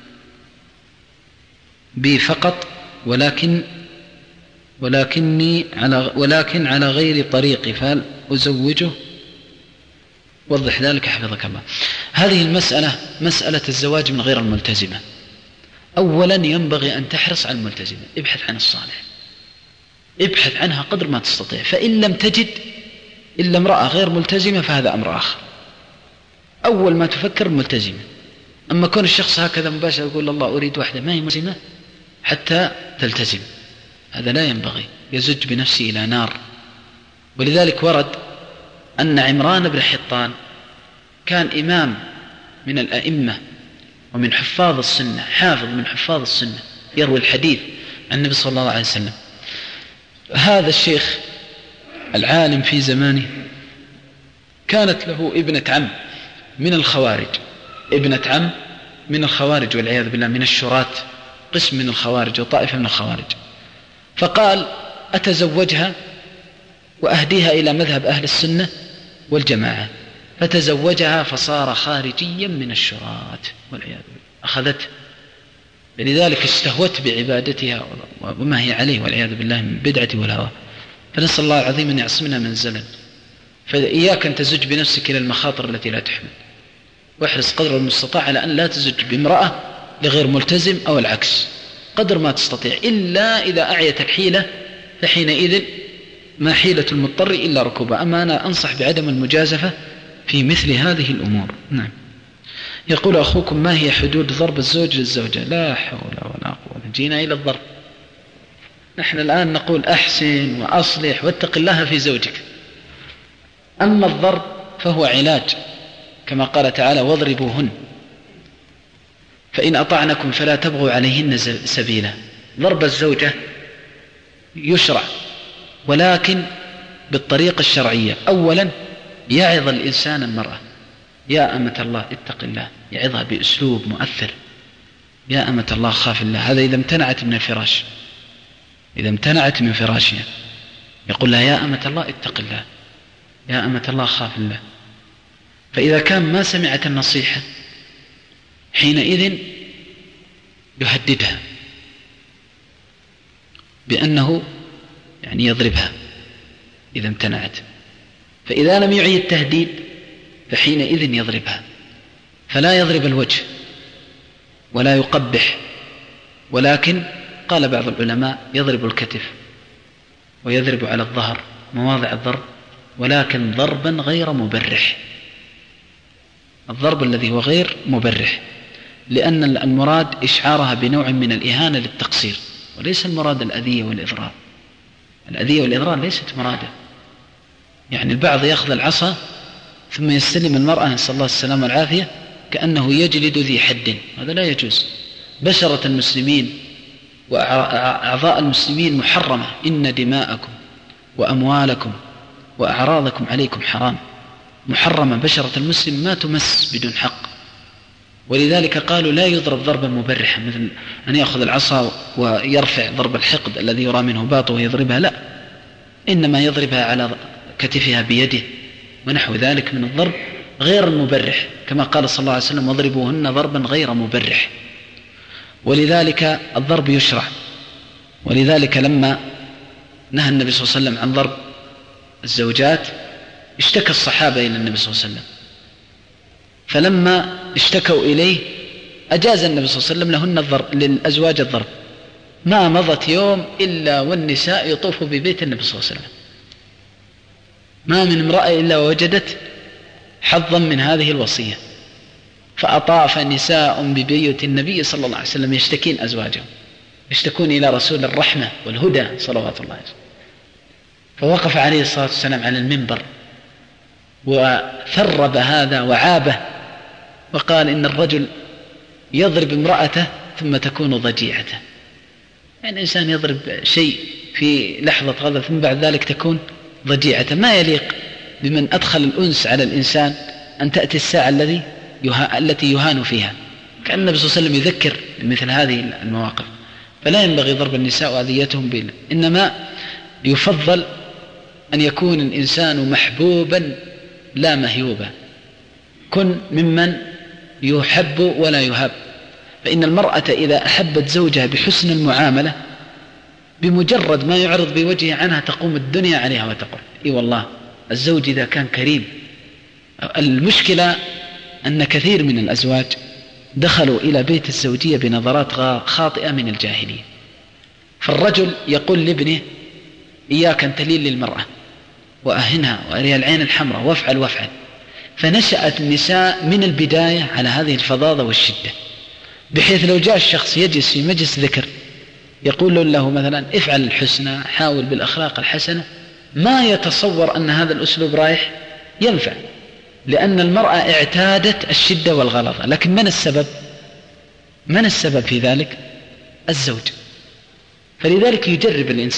Speaker 3: بي فقط، ولكن ولكني على ولكن على غير طريقي، فهل أزوجه؟ وضح ذلك حفظك الله. هذه المسألة مسألة الزواج من غير الملتزمة. أولا ينبغي أن تحرص على الملتزمة، ابحث عن الصالح، ابحث عنها قدر ما تستطيع، فإن لم تجد إلا امرأة غير ملتزمة فهذا أمر آخر. أول ما تفكر الملتزمة. أما كون الشخص هكذا مباشر يقول الله أريد واحدة ما هي ملتزمة حتى تلتزم، هذا لا ينبغي، يزج بنفسه إلى نار. ولذلك ورد أن عمران بن حطان كان إمام من الأئمة ومن حفاظ السنة، حافظ من حفاظ السنة، يروي الحديث عن النبي صلى الله عليه وسلم. هذا الشيخ العالم في زمانه كانت له ابنة عم من الخوارج، ابنة عم من الخوارج والعياذ بالله، من الشراة، قسم من الخوارج وطائفة من الخوارج. فقال أتزوجها وأهديها إلى مذهب أهل السنة والجماعة، فتزوجها فصار خارجيا من الشراة والعياذ بالله، أخذته، لذلك استهوت بعبادتها وما هي عليه والعياذ بالله من بدعة والهوى. فنسأل الله العظيم أن يعصمنا من الزلل. فإياك أن تزج بنفسك إلى المخاطر التي لا تحمل، واحرص قدر المستطاع على أن لا تزج بامرأة لغير ملتزم أو العكس قدر ما تستطيع، إلا إذا أعيت الحيلة، فحينئذ ما حيلة المضطر إلا ركوبها. أما أنا أنصح بعدم المجازفة في مثل هذه الأمور. نعم. يقول أخوكم ما هي حدود ضرب الزوج للزوجة؟ لا حول ولا قوة، جينا إلى الضرب. نحن الآن نقول أحسن وأصلح واتق الله في زوجك. أما الضرب فهو علاج، كما قال تعالى واضربوهن فإن أطعنكم فلا تبغوا عليهن سبيلا. ضرب الزوجة يشرع ولكن بالطريقة الشرعية. أولا يعظ الإنسان المرأة، يا أمة الله اتق الله، يعظها بأسلوب مؤثر، يا أمة الله خاف الله. هذا إذا امتنعت من الفراش، إذا امتنعت من فراشها يقول لها يا أمة الله اتق الله، يا أمة الله خاف الله. فإذا كان ما سمعت النصيحة حينئذ يهددها بأنه يعني يضربها إذا امتنعت. فإذا لم يعي التهديد فحينئذ يضربها، فلا يضرب الوجه ولا يقبح، ولكن قال بعض العلماء يضرب الكتف ويضرب على الظهر مواضع الضرب، ولكن ضربا غير مبرح، الضرب الذي هو غير مبرح، لأن المراد إشعارها بنوع من الإهانة للتقصير، وليس المراد الأذية والإضرار. الأذية والإضرار ليست مرادة. يعني البعض يأخذ العصا ثم يستلم المرأة نسأل الله السلامة والعافية كأنه يجلد ذي حد، هذا لا يجوز. بشرة المسلمين وأعضاء المسلمين محرمة، إن دماءكم وأموالكم وأعراضكم عليكم حرام، محرمة. بشرة المسلم ما تمس بدون حق، ولذلك قالوا لا يضرب ضربا مبرحا مثل أن يأخذ العصا ويرفع ضرب الحقد الذي يرى منه باطل ويضربها، لا، إنما يضربها على كتفها بيده ونحو ذلك من الضرب غير المبرح، كما قال صلى الله عليه وسلم واضربوهن ضربا غير مبرح. ولذلك الضرب يشرع. ولذلك لما نهى النبي صلى الله عليه وسلم عن ضرب الزوجات اشتكى الصحابة إلى النبي صلى الله عليه وسلم، فلما اشتكوا إليه أجاز النبي صلى الله عليه وسلم لهن الضرب، للأزواج الضرب. ما مضت يوم إلا والنساء يطوف ببيت النبي صلى الله عليه وسلم، ما من امرأة إلا وجدت حظا من هذه الوصية. فأطاف نساء ببيوت النبي صلى الله عليه وسلم يشتكين أزواجهم، يشتكون إلى رسول الرحمة والهدى صلوات الله عليه وسلم. فوقف عليه الصلاة والسلام على المنبر وثرب هذا وعابه وقال إن الرجل يضرب امرأته ثم تكون ضجيعته. يعني الإنسان يضرب شيء في لحظة غضب ثم بعد ذلك تكون ضجيعته، ما يليق بمن أدخل الأنس على الإنسان أن تأتي الساعة الذي يها... التي يهان فيها. كان النبي صلى الله عليه وسلم يذكر مثل هذه المواقف. فلا ينبغي ضرب النساء وأذيتهم بنا، إنما يفضل أن يكون الإنسان محبوبا لا مهيوبا، كن ممن يحب ولا يهاب. فإن المرأة إذا أحبت زوجها بحسن المعاملة بمجرد ما يعرض بوجهه عنها تقوم الدنيا عليها وتقول إي والله الزوج إذا كان كريم. المشكلة أن كثير من الأزواج دخلوا إلى بيت الزوجية بنظرات خاطئة من الجاهلية. فالرجل يقول لابنه إياك أن تلين للمرأة وأهنها وأريها العين الحمراء وافعل وافعل. فنشأت النساء من البداية على هذه الفظاظة والشدة، بحيث لو جاء الشخص يجلس في مجلس ذكر يقول له مثلا افعل الحسنى، حاول بالأخلاق الحسنة، ما يتصور أن هذا الأسلوب رايح ينفع، لأن المرأة اعتادت الشدة والغلظة. لكن من السبب؟ من السبب في ذلك؟ الزوج. فلذلك يجرب الإنسان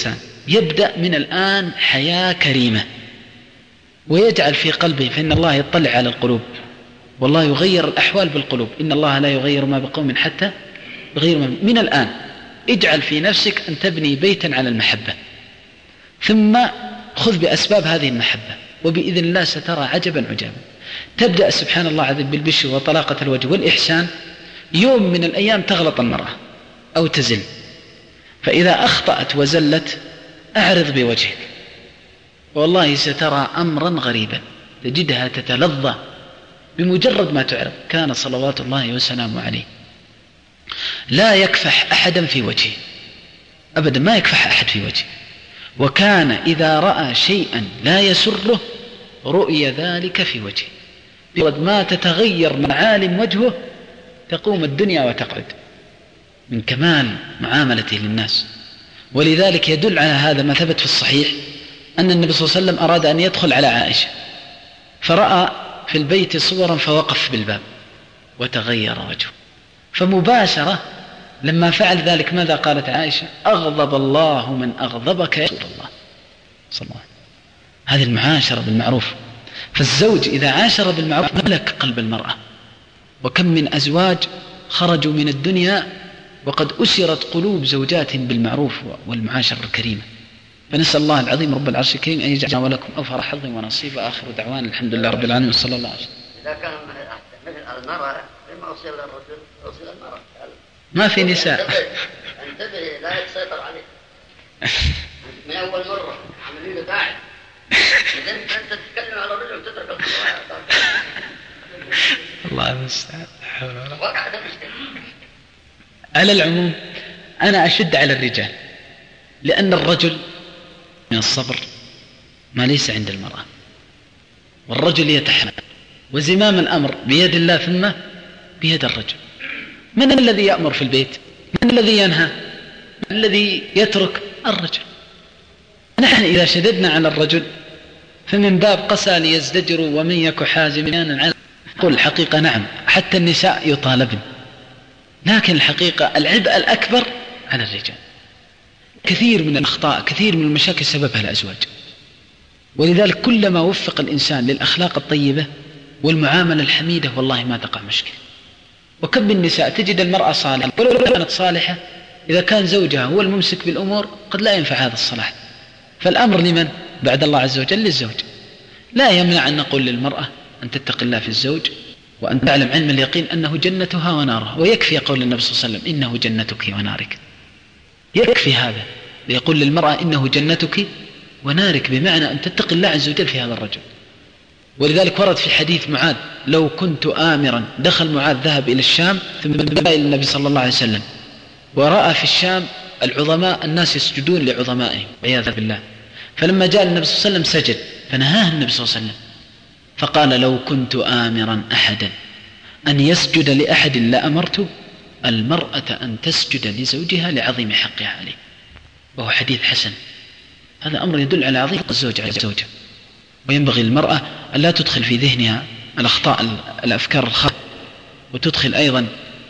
Speaker 3: يبدأ من الآن حياة كريمة ويجعل في قلبه، فإن الله يطلع على القلوب والله يغير الأحوال بالقلوب، إن الله لا يغير ما بقوم حتى يغير ما من الآن. اجعل في نفسك أن تبني بيتا على المحبة، ثم خذ بأسباب هذه المحبة، وبإذن الله سترى عجبا عجابا. تبدأ سبحان الله عظيم بالبشر وطلاقة الوجه والإحسان. يوم من الأيام تغلط المرأة أو تزل، فإذا أخطأت وزلت أعرض بوجهك، والله سترى أمرا غريبا، تجدها تتلظى بمجرد ما تعرض. كان صلوات الله وسلامه عليه لا يكفح أحدا في وجهه أبدا، ما يكفح أحد في وجهه، وكان إذا رأى شيئا لا يسره رؤي ذلك في وجهه، بمجرد ما تتغير معالم وجهه تقوم الدنيا وتقعد من كمال معاملته للناس. ولذلك يدل على هذا ما ثبت في الصحيح أن النبي صلى الله عليه وسلم أراد أن يدخل على عائشة، فرأى في البيت صورا فوقف بالباب وتغير وجهه، فمباشرة لما فعل ذلك ماذا قالت عائشة؟ أغضب الله من أغضبك يا رسول الله صلى الله عليه وسلم. هذه المعاشرة بالمعروف. فالزوج إذا عاشر بالمعروف ملك قلب المرأة. وكم من أزواج خرجوا من الدنيا وقد أسرت قلوب زوجات بالمعروف والمعاشرة الكريمة. فنسأل الله العظيم رب العرش الكريم أن يجعلنا ولكم أوفر حظ ونصيب. آخر دعوانا الحمد لله رب العالمين وصلى الله عليه وسلم.
Speaker 4: إذا كان مثل المرأة لما أوصل الرجل أوصل المرأة
Speaker 3: ما في نساء.
Speaker 4: انتبه لا يسيطر عليه من أول مرة عملية داعي. إذا أنت تتكلم على الرجل وتترك الصلاة
Speaker 3: الله المستعان.
Speaker 4: وقع ده مشكلة.
Speaker 3: على العموم أنا أشد على الرجال، لأن الرجل من الصبر ما ليس عند المرأة، والرجل يتحمل، وزمام الأمر بيد الله ثم بيد الرجل. من الذي يأمر في البيت؟ من الذي ينهى؟ من الذي يترك؟ الرجل. نحن إذا شددنا على الرجل فمن باب قسى ليزدجروا ومن يك حازما على قل الحقيقة نعم، حتى النساء يطالبن، لكن الحقيقة العبء الأكبر على الرجال. كثير من الأخطاء كثير من المشاكل سببها الأزواج، ولذلك كلما وفق الإنسان للأخلاق الطيبة والمعاملة الحميدة والله ما تقع مشكلة. وكم من النساء تجد المرأة صالحة، ولو كانت صالحة إذا كان زوجها هو الممسك بالأمور قد لا ينفع هذا الصلاح. فالأمر لمن؟ بعد الله عز وجل للزوج. لا يمنع أن نقول للمرأة أن تتقي الله في الزوج، وأن تعلم علم اليقين أنه جنتها ونارها، ويكفي قول النبي صلى الله عليه وسلم إنه جنتك ونارك. يكفي هذا ليقول للمرأة إنه جنتك ونارك، بمعنى أن تتقي الله عز وجل في هذا الرجل. ولذلك ورد في حديث معاذ لو كنت آمرا، دخل معاذ ذهب إلى الشام ثم إلى النبي صلى الله عليه وسلم، ورأى في الشام العظماء الناس يسجدون لعظمائهم عياذا بالله، فلما جاء النبي صلى الله عليه وسلم سجد، فنهاه النبي صلى الله عليه وسلم فقال لو كنت آمرا أحدا أن يسجد لأحد لأمرت المرأة أن تسجد لزوجها لعظيم حقها عليه. وهو حديث حسن. هذا أمر يدل على عظيم الزوج على الزوجة، وينبغي المرأة أن لا تدخل في ذهنها الأخطاء الأفكار الخاطئة، وتدخل أيضا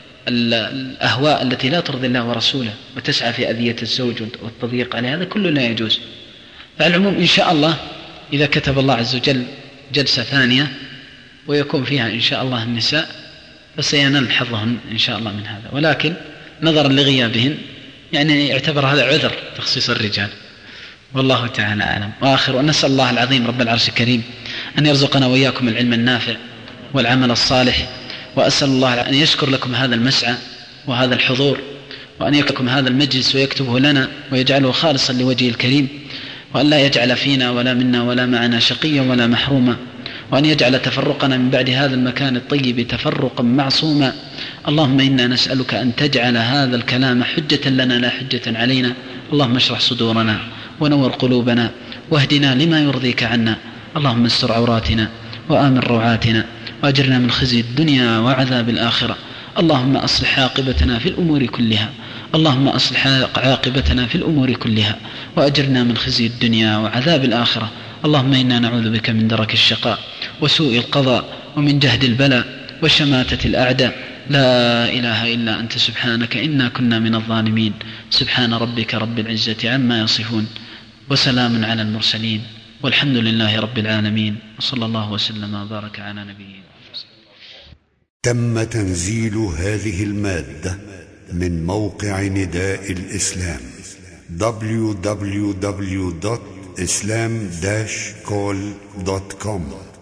Speaker 3: الأهواء التي لا ترضي الله ورسوله، وتسعى في أذية الزوج والتضييق عليه. هذا كله لا يجوز. فالعموم إن شاء الله إذا كتب الله عز وجل جلسة ثانية ويكون فيها إن شاء الله النساء فسينال حظهن إن شاء الله من هذا، ولكن نظرا لغيابهن يعني يعتبر هذا عذر تخصيص الرجال، والله تعالى أعلم. وآخر ونسأل الله العظيم رب العرش الكريم أن يرزقنا وإياكم العلم النافع والعمل الصالح، وأسأل الله أن يشكر لكم هذا المسعى وهذا الحضور، وأن يكتبكم هذا المجلس ويكتبه لنا ويجعله خالصا لوجهه الكريم، وأن لا يجعل فينا ولا منا ولا معنا شقيا ولا محروما، وأن يجعل تفرقنا من بعد هذا المكان الطيب تفرقا معصوما. اللهم إنا نسألك أن تجعل هذا الكلام حجة لنا لا حجة علينا. اللهم اشرح صدورنا ونور قلوبنا واهدنا لما يرضيك عنا. اللهم استر عوراتنا وآمن روعاتنا وأجرنا من خزي الدنيا وعذاب الآخرة. اللهم أصلح عاقبتنا في الأمور كلها اللهم أصلح عاقبتنا في الأمور كلها وأجرنا من خزي الدنيا وعذاب الآخرة. اللهم إنا نعوذ بك من درك الشقاء وسوء القضاء ومن جهد البلاء وشماتة الأعداء. لا إله إلا أنت سبحانك إنا كنا من الظالمين. سبحان ربك رب العزة عما يصفون وسلام على المرسلين والحمد لله رب العالمين، وصلى الله وسلم وبارك على نبينا.
Speaker 5: تم تنزيل هذه المادة من موقع نداء الإسلام دبليو دبليو دبليو دوت إسلام داش كول دوت كوم.